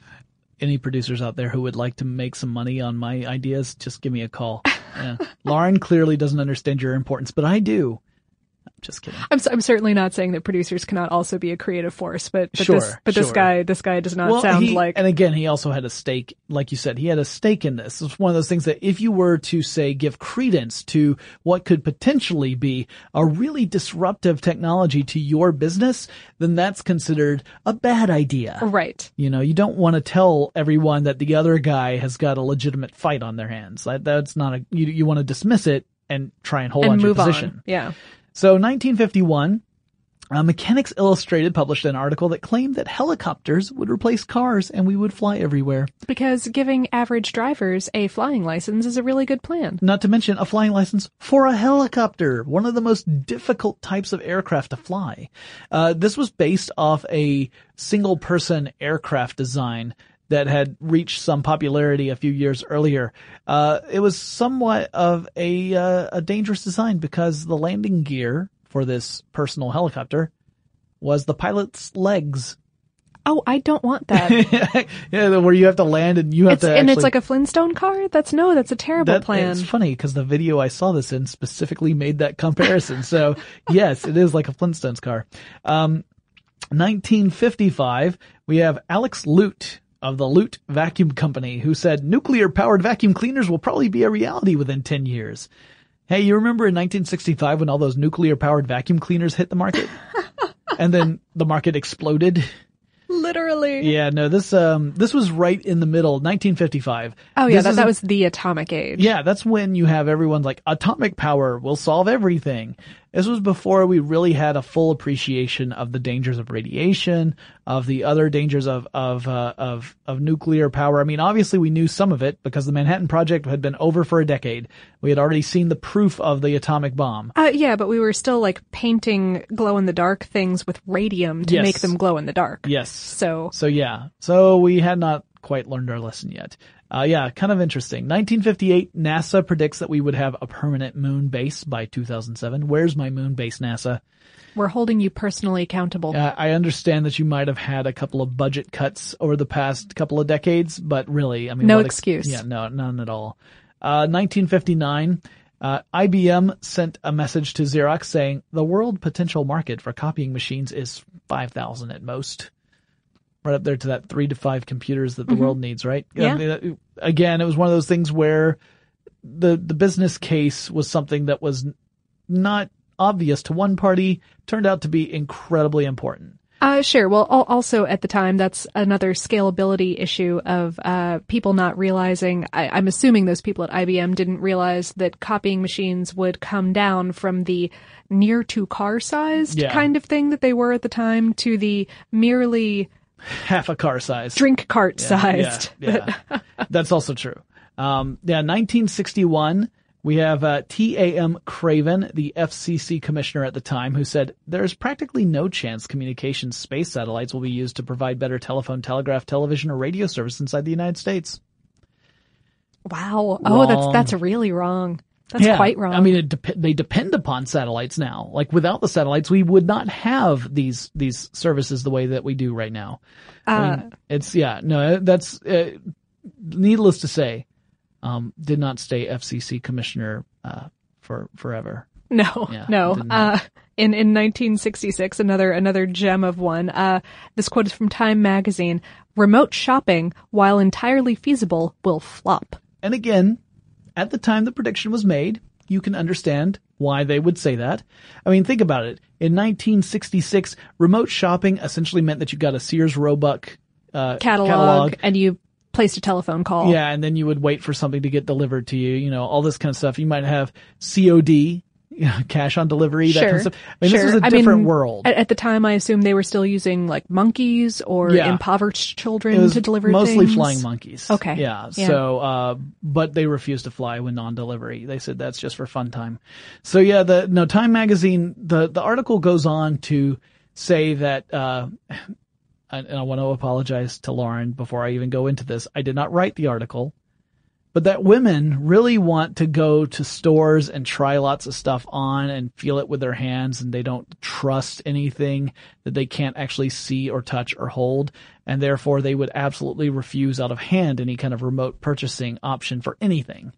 any producers out there who would like to make some money on my ideas, just give me a call. Yeah. Lauren clearly doesn't understand your importance, but I do. Just kidding. I'm I'm certainly not saying that producers cannot also be a creative force, but, but sure, this but sure. this guy this guy does not well, sound he, like. And again, he also had a stake, like you said, he had a stake in this. It's one of those things that if you were to say give credence to what could potentially be a really disruptive technology to your business, then that's considered a bad idea. Right. You know, you don't want to tell everyone that the other guy has got a legitimate fight on their hands. That, that's not a. You you want to dismiss it and try and hold and on to your move position. On. Yeah. So nineteen fifty-one, uh, Mechanics Illustrated published an article that claimed that helicopters would replace cars and we would fly everywhere. Because giving average drivers a flying license is a really good plan. Not to mention a flying license for a helicopter, one of the most difficult types of aircraft to fly. Uh, this was based off a single-person aircraft design that had reached some popularity a few years earlier. Uh, it was somewhat of a, uh, a dangerous design because the landing gear for this personal helicopter was the pilot's legs. Oh, I don't want that. Yeah, where you have to land and you have it's, to And actually, it's like a Flintstone car? That's no, that's a terrible that, plan. It's funny because the video I saw this in specifically made that comparison. So yes, it is like a Flintstones car. Um, nineteen fifty-five, we have Alex Lute of the Lute Vacuum Company, who said nuclear-powered vacuum cleaners will probably be a reality within ten years. Hey, you remember in nineteen sixty-five when all those nuclear-powered vacuum cleaners hit the market? And then the market exploded? Literally. Yeah, no, this um this was right in the middle, nineteen fifty-five. Oh, yeah, This that, is that a- was the atomic age. Yeah, that's when you have everyone like, atomic power will solve everything. This was before we really had a full appreciation of the dangers of radiation, of the other dangers of, of, uh, of, of nuclear power. I mean, obviously we knew some of it because the Manhattan Project had been over for a decade. We had already seen the proof of the atomic bomb. Uh, yeah, but we were still like painting glow-in-the-dark things with radium to Yes. make them glow in the dark. Yes. So, So yeah. So we had not quite learned our lesson yet. Uh, yeah, kind of interesting. nineteen fifty-eight, NASA predicts that we would have a permanent moon base by two thousand seven. Where's my moon base, NASA? we're holding you personally accountable. Uh, I understand that you might have had a couple of budget cuts over the past couple of decades, but really, I mean, No what ex- excuse. Yeah, no, none at all. Uh, nineteen fifty-nine, uh, I B M sent a message to Xerox saying the world potential market for copying machines is five thousand at most. Right up there to that three to five computers that the Mm-hmm. world needs, right? Yeah. I mean, again, it was one of those things where the the business case was something that was not obvious to one party, turned out to be incredibly important. Uh, sure. Well, al- also at the time, that's another scalability issue of uh, people not realizing. I- I'm assuming those people at I B M didn't realize that copying machines would come down from the near to car-sized Yeah. kind of thing that they were at the time to the merely Half a car size. drink cart Yeah, sized. Yeah, yeah. That's also true. Um, yeah, nineteen sixty-one, we have uh, T A M Craven, the F C C commissioner at the time, who said there's practically no chance communications space satellites will be used to provide better telephone, telegraph, television, or radio service inside the United States. Wow. Oh, that's Wrong. that's really wrong. That's Yeah, quite wrong. I mean, it dep- they depend upon satellites now. Like without the satellites, we would not have these these services the way that we do right now. I Uh, mean, it's yeah, no, that's uh, needless to say. Um, did not stay F C C commissioner uh, for forever. No, Yeah, no. didn't Uh, in, in nineteen sixty-six, another, another gem of one, uh, this quote is from Time magazine. Remote shopping, while entirely feasible, will flop. And again, at the time the prediction was made, you can understand why they would say that. I mean, think about it. In nineteen sixty-six, remote shopping essentially meant that you got a Sears Roebuck uh, Catalog, catalog. and you placed a telephone call. Yeah, and then you would wait for something to get delivered to you, you know, all this kind of stuff. You might have C O D, you know, cash on delivery, that sure. kind of stuff. I mean, sure. this is a I different mean, world. At, at the time, I assume they were still using like monkeys or Yeah. impoverished children It was to deliver mostly things. flying monkeys. Okay. Yeah. Yeah. So, uh, but they refused to fly when non-delivery. They said that's just for fun time. So yeah, the, no, Time Magazine, the, the article goes on to say that, uh, and I want to apologize to Lauren before I even go into this. I did not write the article. But that women really want to go to stores and try lots of stuff on and feel it with their hands, and they don't trust anything that they can't actually see or touch or hold, and therefore they would absolutely refuse out of hand any kind of remote purchasing option for anything.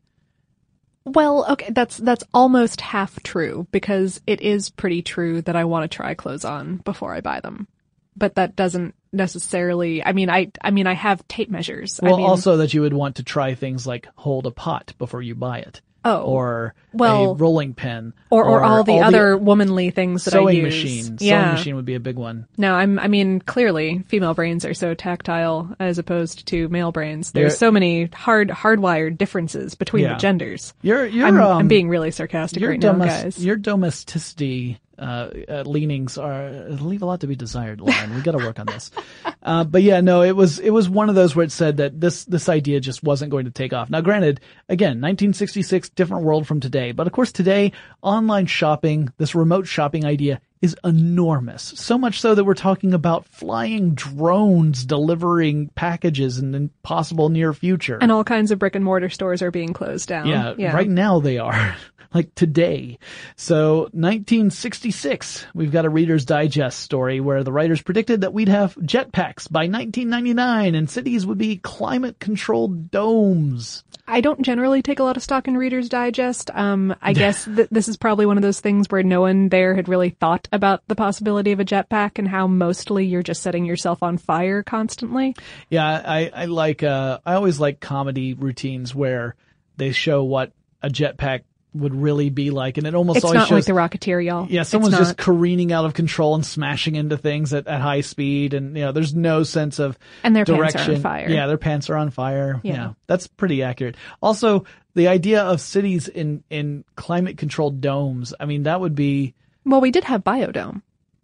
Well, okay, that's that's almost half true, because it is pretty true that I want to try clothes on before I buy them. But that doesn't necessarily, I mean, I, I mean, I have tape measures. Well, I mean, also that you would want to try things like hold a pot before you buy it. Oh, or well, a rolling pin. Or, or, or all the all other the womanly things that I use. Sewing machine. Yeah. Sewing machine would be a big one. No, I'm, I mean, clearly female brains are so tactile as opposed to male brains. There's They're, so many hard, hardwired differences between yeah. the genders. You're, you're, I'm, um, I'm being really sarcastic right domes- now, guys. Your domesticity, uh, uh, leanings are, leave a lot to be desired, Lauren. We gotta work on this. Uh, but yeah, no, it was, it was one of those where it said that this, this idea just wasn't going to take off. Now granted, again, nineteen sixty-six, different world from today. But of course today, online shopping, this remote shopping idea is enormous. So much so that we're talking about flying drones delivering packages in the possible near future. And all kinds of brick and mortar stores are being closed down. Yeah, yeah. right now they are. Like today. So nineteen sixty-six, we've got a Reader's Digest story where the writers predicted that we'd have jetpacks by nineteen ninety-nine and cities would be climate-controlled domes. I don't generally take a lot of stock in Reader's Digest. Um, I guess th- this is probably one of those things where no one there had really thought about the possibility of a jetpack and how mostly you're just setting yourself on fire constantly. Yeah, I, I like, uh, I always like comedy routines where they show what a jetpack would really be like, and it almost it's always not shows, like The Rocketeer, y'all. Yeah, someone's it's just careening out of control and smashing into things at, at high speed, and you know, there's no sense of and their direction. pants are on fire. Yeah, their pants are on fire. Yeah. yeah, that's pretty accurate. Also, the idea of cities in in climate controlled domes. I mean, that would be well, we did have Biodome.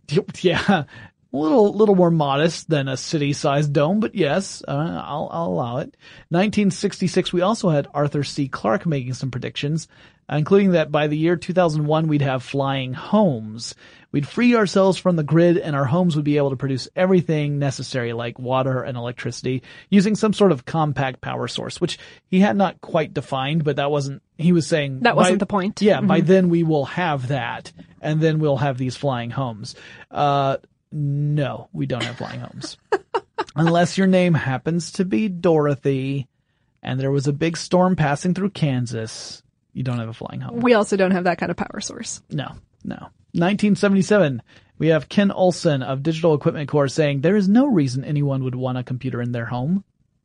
yeah. A little, little more modest than a city-sized dome, but yes, uh, I'll, I'll allow it. nineteen sixty-six, we also had Arthur C. Clarke making some predictions, including that by the year two thousand one, we'd have flying homes. We'd free ourselves from the grid, and our homes would be able to produce everything necessary, like water and electricity, using some sort of compact power source, which he had not quite defined, but that wasn't, he was saying... That wasn't by, the point. Yeah, Mm-hmm. by then we will have that, and then we'll have these flying homes. Uh... No, we don't have flying homes. Unless your name happens to be Dorothy and there was a big storm passing through Kansas, you don't have a flying home. We also don't have that kind of power source. No, no. nineteen seventy-seven, we have Ken Olsen of Digital Equipment Corps saying there is no reason anyone would want a computer in their home.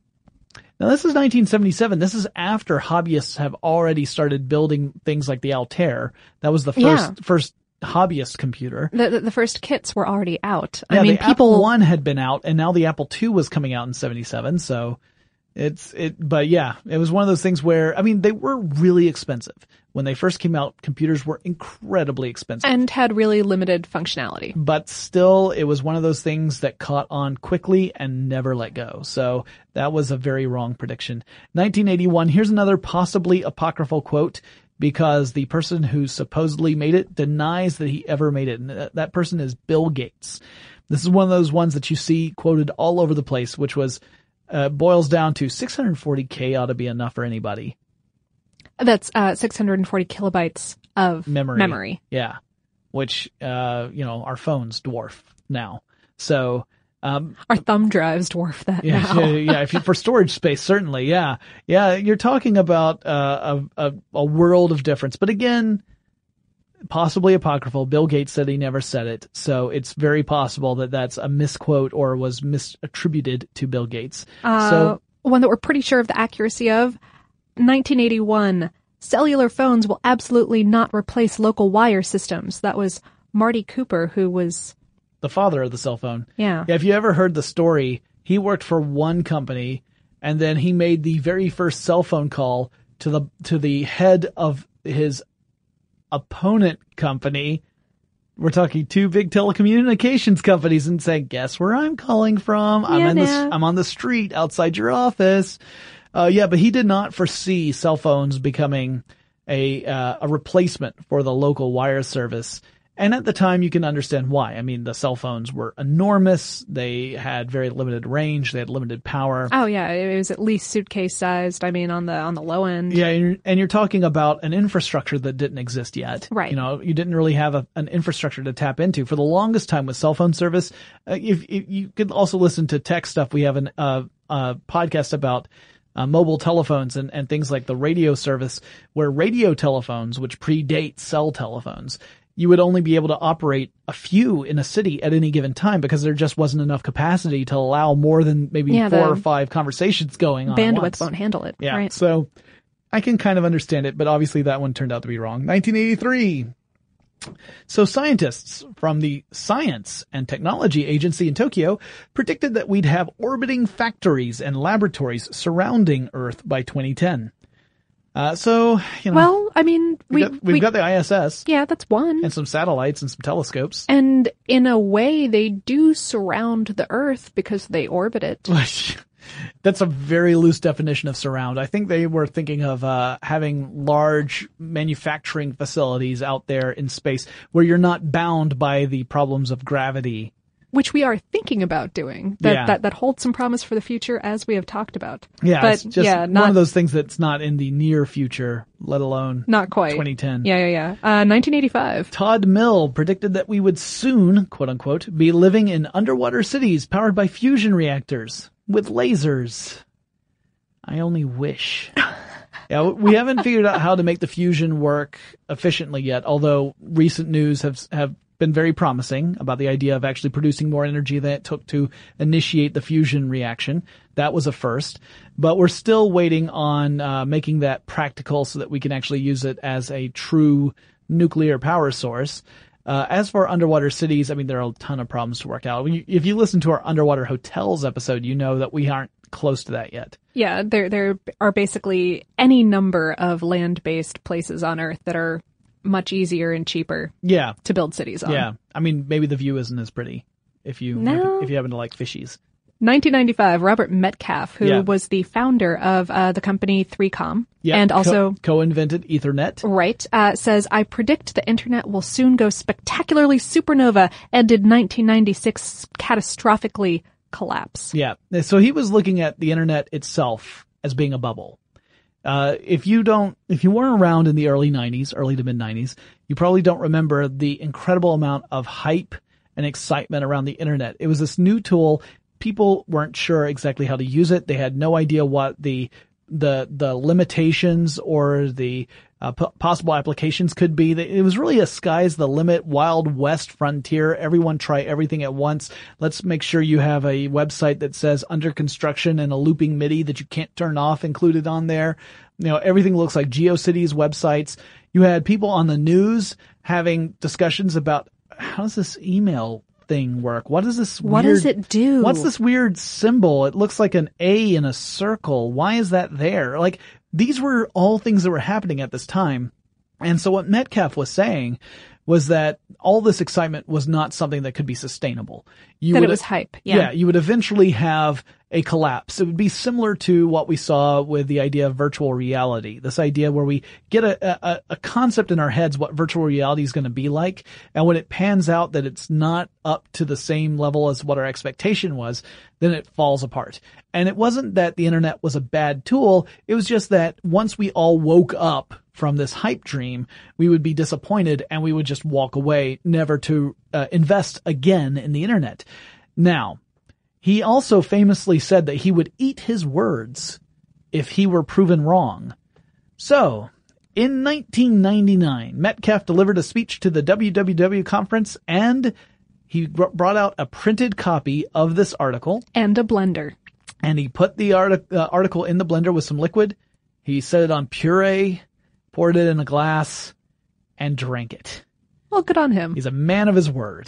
Now this is nineteen seventy-seven. This is after hobbyists have already started building things like the Altair. That was the first, Yeah. first hobbyist computer. The, the the first kits were already out. Yeah, I mean, the people. Apple One had been out, and now the Apple Two was coming out in seventy-seven. So it's it, but yeah, it was one of those things where I mean they were really expensive when they first came out. Computers were incredibly expensive and had really limited functionality. But still, it was one of those things that caught on quickly and never let go. So that was a very wrong prediction. nineteen eighty-one. Here's another possibly apocryphal quote, because the person who supposedly made it denies that he ever made it. And that person is Bill Gates. This is one of those ones that you see quoted all over the place, which was, uh, boils down to six hundred forty K ought to be enough for anybody. That's, uh, six hundred forty kilobytes of memory. memory. Yeah. Which, uh, you know, our phones dwarf now. So, Um, Our thumb drives dwarf that yeah, now. yeah, if you, for storage space, certainly, yeah. Yeah, you're talking about uh, a, a, a world of difference. But again, possibly apocryphal. Bill Gates said he never said it. So it's very possible that that's a misquote or was misattributed to Bill Gates. Uh, so one that we're pretty sure of the accuracy of, nineteen eighty-one, cellular phones will absolutely not replace local wire systems. That was Marty Cooper, who was... the father of the cell phone. Yeah. Yeah. If you ever heard the story, he worked for one company and then he made the very first cell phone call to the, to the head of his opponent company. We're talking two big telecommunications companies and saying, guess where I'm calling from? I'm Yeah, in the, nah. I'm on the street outside your office. Uh, yeah, but he did not foresee cell phones becoming a, uh, a replacement for the local wire service. And at the time, you can understand why. I mean, the cell phones were enormous. They had very limited range. They had limited power. Oh yeah, it was at least suitcase sized. I mean, on the on the low end. Yeah, and you're, and you're talking about an infrastructure that didn't exist yet. Right. You know, you didn't really have a, an infrastructure to tap into. For the longest time with cell phone service, uh, if, if you could also listen to tech stuff. We have an uh, uh, podcast about uh, mobile telephones and, and things like the radio service, where radio telephones, which predate cell telephones, you would only be able to operate a few in a city at any given time because there just wasn't enough capacity to allow more than maybe Yeah, four the or five conversations going on at Bandwidth once. won't handle it. Yeah. Right. So I can kind of understand it, but obviously that one turned out to be wrong. nineteen eighty-three. So scientists from the Science and Technology Agency in Tokyo predicted that we'd have orbiting factories and laboratories surrounding Earth by twenty ten. Uh, so, you know. Well, I mean, we, We've, got, we've we, got the I S S. Yeah, that's one. And some satellites and some telescopes. And in a way, they do surround the Earth because they orbit it. That's a very loose definition of surround. I think they were thinking of uh having large manufacturing facilities out there in space where you're not bound by the problems of gravity. Which we are thinking about doing. That, Yeah. that that holds some promise for the future, as we have talked about. Yeah, but it's just yeah, one not, of those things that's not in the near future, let alone not quite. twenty ten. Yeah, yeah, yeah. Uh, nineteen eighty-five. Todd Mill predicted that we would soon, quote unquote, be living in underwater cities powered by fusion reactors with lasers. I only wish. Yeah, we haven't figured out how to make the fusion work efficiently yet, although recent news have have been very promising about the idea of actually producing more energy than it took to initiate the fusion reaction. That was a first. But we're still waiting on uh, making that practical so that we can actually use it as a true nuclear power source. Uh, as for underwater cities, I mean, there are a ton of problems to work out. When you, if you listen to our underwater hotels episode, you know that we aren't close to that yet. Yeah, there there are basically any number of land-based places on Earth that are much easier and cheaper Yeah. to build cities on. Yeah. I mean, maybe the view isn't as pretty if you No. if you happen to like fishies. nineteen ninety-five, Robert Metcalf, who Yeah. was the founder of uh, the company three com, Yeah. and also co- co-invented Ethernet. right, uh, says, I predict the internet will soon go spectacularly supernova and did nineteen ninety-six catastrophically collapse. Yeah. So he was looking at the internet itself as being a bubble. Uh, if you don't, if you weren't around in the early nineties, early to mid nineties, you probably don't remember the incredible amount of hype and excitement around the internet. It was this new tool. People weren't sure exactly how to use it. They had no idea what the, the, the limitations or the uh, p- possible applications could be. It was really a sky's the limit, Wild West frontier. Everyone try everything at once. Let's make sure you have a website that says under construction and a looping MIDI that you can't turn off included on there. You know, everything looks like GeoCities websites. You had people on the news having discussions about how does this email thing work? What is this What weird, does it do? What's this weird symbol? It looks like an A in a circle. Why is that there? Like, these were all things that were happening at this time. And so what Metcalf was saying was that all this excitement was not something that could be sustainable. You That would, it was hype. Yeah. yeah, you would eventually have a collapse. It would be similar to what we saw with the idea of virtual reality. This idea where we get a, a, a concept in our heads what virtual reality is going to be like. And when it pans out that it's not up to the same level as what our expectation was, then it falls apart. And it wasn't that the internet was a bad tool. It was just that once we all woke up from this hype dream, we would be disappointed and we would just walk away, never to uh, invest again in the internet. Now, he also famously said that he would eat his words if he were proven wrong. So, in nineteen ninety-nine, Metcalf delivered a speech to the W W W conference and he brought out a printed copy of this article. And a blender. And he put the artic- uh, article in the blender with some liquid. He set it on puree, poured it in a glass, and drank it. Well, good on him. He's a man of his word.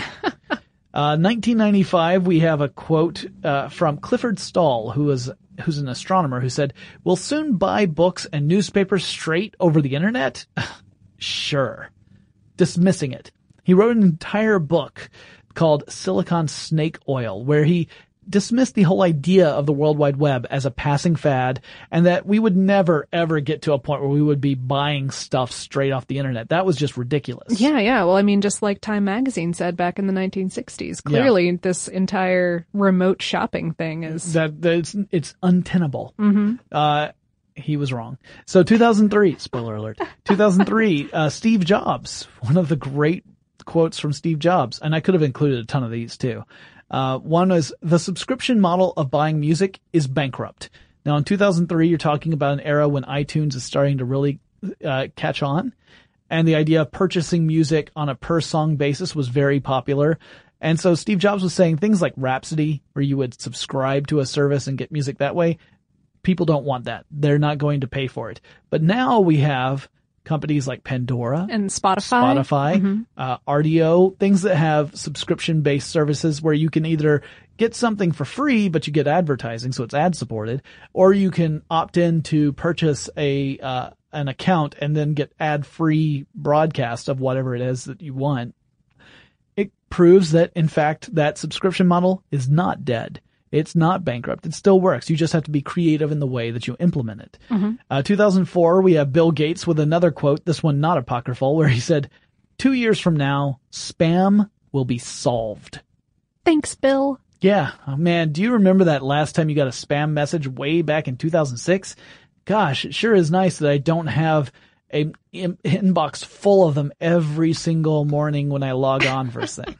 uh, nineteen ninety-five, we have a quote uh, from Clifford Stahl, who is who's an astronomer, who said, "We'll soon buy books and newspapers straight over the internet." Sure. dismissing it. He wrote an entire book called Silicon Snake Oil, where he dismissed the whole idea of the World Wide Web as a passing fad, and that we would never, ever get to a point where we would be buying stuff straight off the internet. That was just ridiculous. Yeah, yeah. Well, I mean, just like Time Magazine said back in the nineteen sixties, clearly yeah. this entire remote shopping thing is... That, that it's, it's untenable. Mm-hmm. Uh, he was wrong. So two thousand three, spoiler alert, two thousand three, uh, Steve Jobs, one of the great quotes from Steve Jobs, and I could have included a ton of these too. Uh, one is, the subscription model of buying music is bankrupt. Now in two thousand three, you're talking about an era when iTunes is starting to really, uh, catch on. And the idea of purchasing music on a per song basis was very popular. And so Steve Jobs was saying things like Rhapsody, where you would subscribe to a service and get music that way. People don't want that. They're not going to pay for it. But now we have companies like Pandora and Spotify, Spotify, mm-hmm. uh, R D O, things that have subscription-based services where you can either get something for free, but you get advertising, so it's ad-supported, or you can opt in to purchase a uh, an account and then get ad-free broadcast of whatever it is that you want. It proves that, in fact, that subscription model is not dead. It's not bankrupt. It still works. You just have to be creative in the way that you implement it. Mm-hmm. Uh, two thousand four, we have Bill Gates with another quote, this one not apocryphal, where he said, two years from now, spam will be solved. Thanks, Bill. Yeah. Oh, man, do you remember that last time you got a spam message way back in two thousand six? Gosh, it sure is nice that I don't have a in- inbox full of them every single morning when I log on first thing.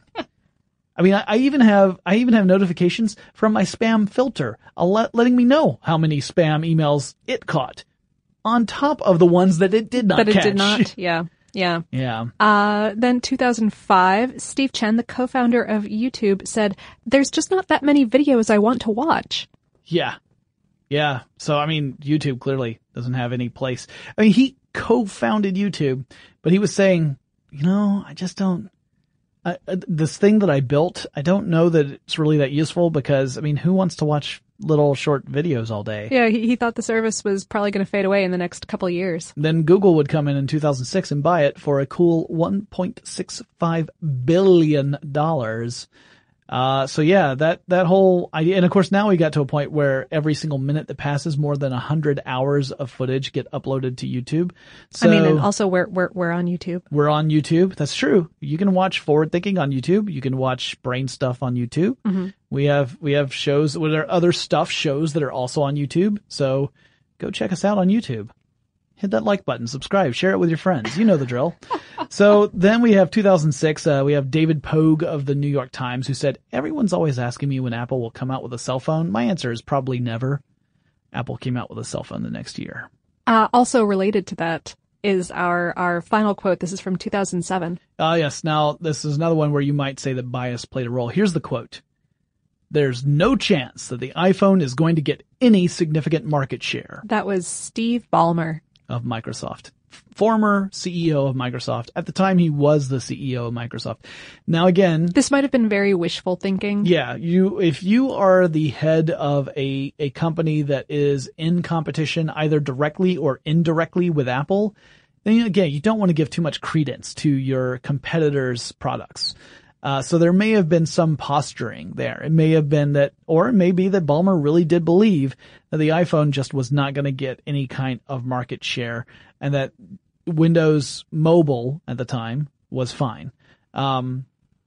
I mean, I, I even have, I even have notifications from my spam filter, let, letting me know how many spam emails it caught on top of the ones that it did not that catch. That it did not. Yeah. Yeah. Yeah. Uh, then two thousand five, Steve Chen, the co-founder of YouTube, said, there's just not that many videos I want to watch. Yeah. Yeah. So, I mean, YouTube clearly doesn't have any place. I mean, he co-founded YouTube, but he was saying, you know, I just don't, I, this thing that I built, I don't know that it's really that useful because, I mean, who wants to watch little short videos all day? Yeah, he, he thought the service was probably going to fade away in the next couple of years. Then Google would come in in two thousand six and buy it for a cool one point six five billion dollars. Uh, so yeah, that, that whole idea, and of course now we got to a point where every single minute that passes, more than a hundred hours of footage get uploaded to YouTube. So, I mean, and also we're, we're, we're on YouTube. We're on YouTube. That's true. You can watch Forward Thinking on YouTube. You can watch Brain Stuff on YouTube. Mm-hmm. We have, we have shows, well, there are other stuff shows that are also on YouTube. So go check us out on YouTube. Hit that like button, subscribe, share it with your friends. You know the drill. So then we have two thousand six, uh, we have David Pogue of the New York Times who said, everyone's always asking me when Apple will come out with a cell phone. My answer is probably never. Apple came out with a cell phone the next year. Uh, also related to that is our, our final quote. This is from two thousand seven. Ah, uh, yes. Now, this is another one where you might say that bias played a role. Here's the quote. There's no chance that the iPhone is going to get any significant market share. That was Steve Ballmer. Of Microsoft. Former C E O of Microsoft. At the time, he was the C E O of Microsoft. Now again... This might have been very wishful thinking. Yeah, you, if you are the head of a, a company that is in competition either directly or indirectly with Apple, then again, you don't want to give too much credence to your competitors' products. Uh, so there may have been some posturing there. It may have been that, or it may be that Ballmer really did believe that the iPhone just was not going to get any kind of market share and that Windows Mobile at the time was fine. Um,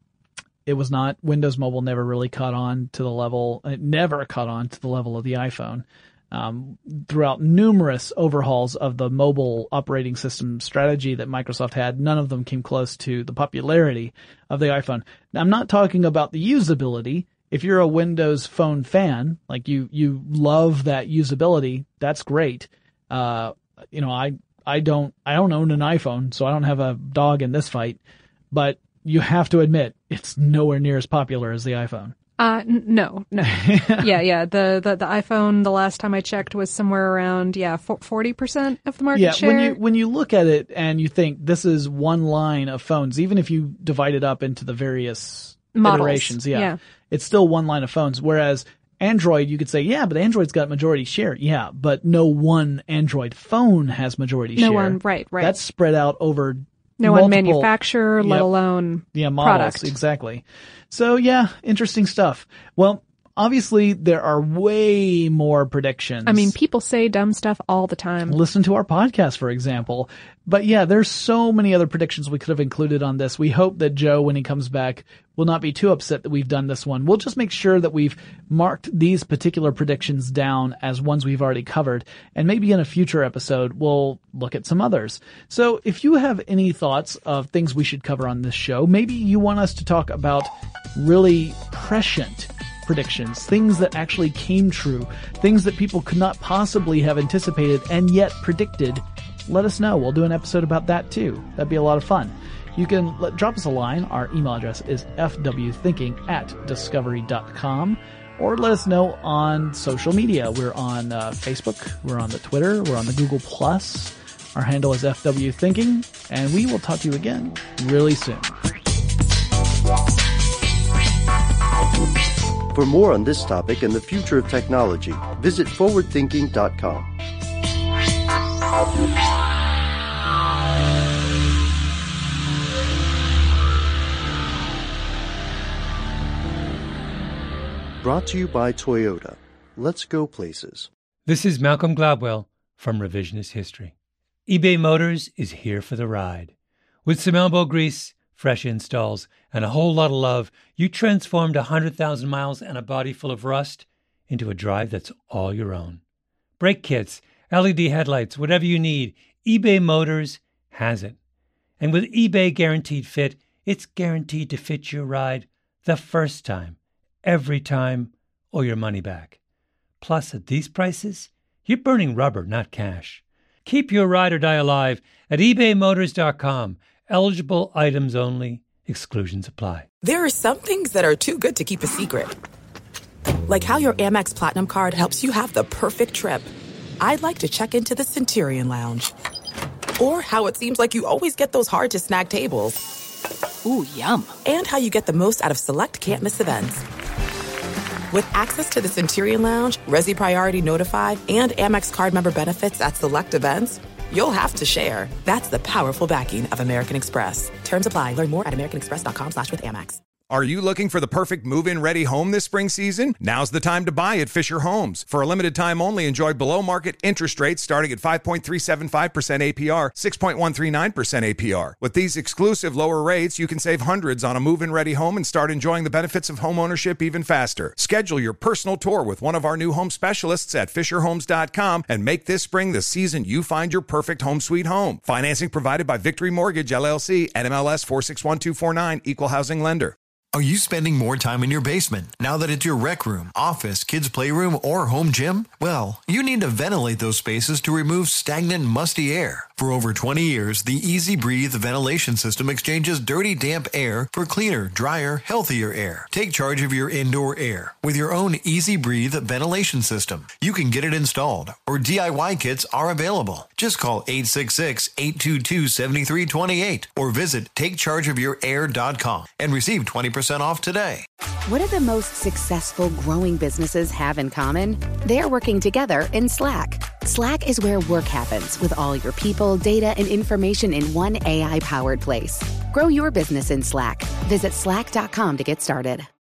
it was not. Windows Mobile never really caught on to the level, it never caught on to the level of the iPhone. Um, throughout numerous overhauls of the mobile operating system strategy that Microsoft had, none of them came close to the popularity of the iPhone. Now, I'm not talking about the usability. If you're a Windows Phone fan, like you, you love that usability, that's great. Uh, you know, I, I don't, I don't own an iPhone, so I don't have a dog in this fight, but you have to admit it's nowhere near as popular as the iPhone. Uh, n- no, no. yeah, yeah. The, the, the iPhone, the last time I checked, was somewhere around, yeah, forty percent of the market yeah, share. when you, when you look at it and you think this is one line of phones, even if you divide it up into the various models, iterations, yeah, yeah, it's still one line of phones. Whereas Android, you could say, yeah, but Android's got majority share. Yeah, but no one Android phone has majority no share. one, right, right. That's spread out over No multiple, one manufacturer, let yep, alone yeah, models, product. Exactly. So yeah, interesting stuff. Well, obviously there are way more predictions. I mean, people say dumb stuff all the time. Listen to our podcast, for example. But yeah, there's so many other predictions we could have included on this. We hope that Joe, when he comes back, will not be too upset that we've done this one. We'll just make sure that we've marked these particular predictions down as ones we've already covered. And maybe in a future episode, we'll look at some others. So if you have any thoughts of things we should cover on this show, maybe you want us to talk about really prescient predictions, things that actually came true, things that people could not possibly have anticipated and yet predicted, let us know. We'll do an episode about that too. That'd be a lot of fun. You can let, drop us a line. Our email address is f w thinking at discovery dot com, or let us know on social media. We're on uh, Facebook, we're on the Twitter, we're on the Google Plus. Our handle is F W Thinking, and we will talk to you again really soon. For more on this topic and the future of technology, visit forward thinking dot com. Brought to you by Toyota. Let's go places. This is Malcolm Gladwell from Revisionist History. eBay Motors is here for the ride. With some elbow grease, fresh installs, and a whole lot of love, you transformed one hundred thousand miles and a body full of rust into a drive that's all your own. Brake kits, L E D headlights, whatever you need, eBay Motors has it. And with eBay Guaranteed Fit, it's guaranteed to fit your ride the first time, every time, or your money back. Plus, at these prices, you're burning rubber, not cash. Keep your ride or die alive at ebay motors dot com. Eligible items only. Exclusions apply. There are some things that are too good to keep a secret. Like how your Amex Platinum card helps you have the perfect trip. I'd like to check into the Centurion Lounge. Or how it seems like you always get those hard-to-snag tables. Ooh, yum. And how you get the most out of select can't-miss events. With access to the Centurion Lounge, Resi Priority Notified, and Amex card member benefits at select events, you'll have to share. That's the powerful backing of American Express. Terms apply. Learn more at americanexpress.com slash with Amex. Are you looking for the perfect move-in ready home this spring season? Now's the time to buy at Fisher Homes. For a limited time only, enjoy below-market interest rates starting at five point three seven five percent A P R, six point one three nine percent A P R. With these exclusive lower rates, you can save hundreds on a move-in ready home and start enjoying the benefits of home ownership even faster. Schedule your personal tour with one of our new home specialists at fisher homes dot com and make this spring the season you find your perfect home sweet home. Financing provided by Victory Mortgage, L L C, N M L S four six one two four nine, Equal Housing Lender. Are you spending more time in your basement now that it's your rec room, office, kids' playroom, or home gym? Well, you need to ventilate those spaces to remove stagnant, musty air. For over twenty years, the Easy Breathe ventilation system exchanges dirty, damp air for cleaner, drier, healthier air. Take charge of your indoor air with your own Easy Breathe ventilation system. You can get it installed, or D I Y kits are available. Just call eight six six, eight two two, seven three two eight or visit take charge of your air dot com and receive twenty percent off today. What do the most successful growing businesses have in common? They're working together in Slack. Slack is where work happens with all your people, data, and information in one A I-powered place. Grow your business in Slack. Visit slack dot com to get started.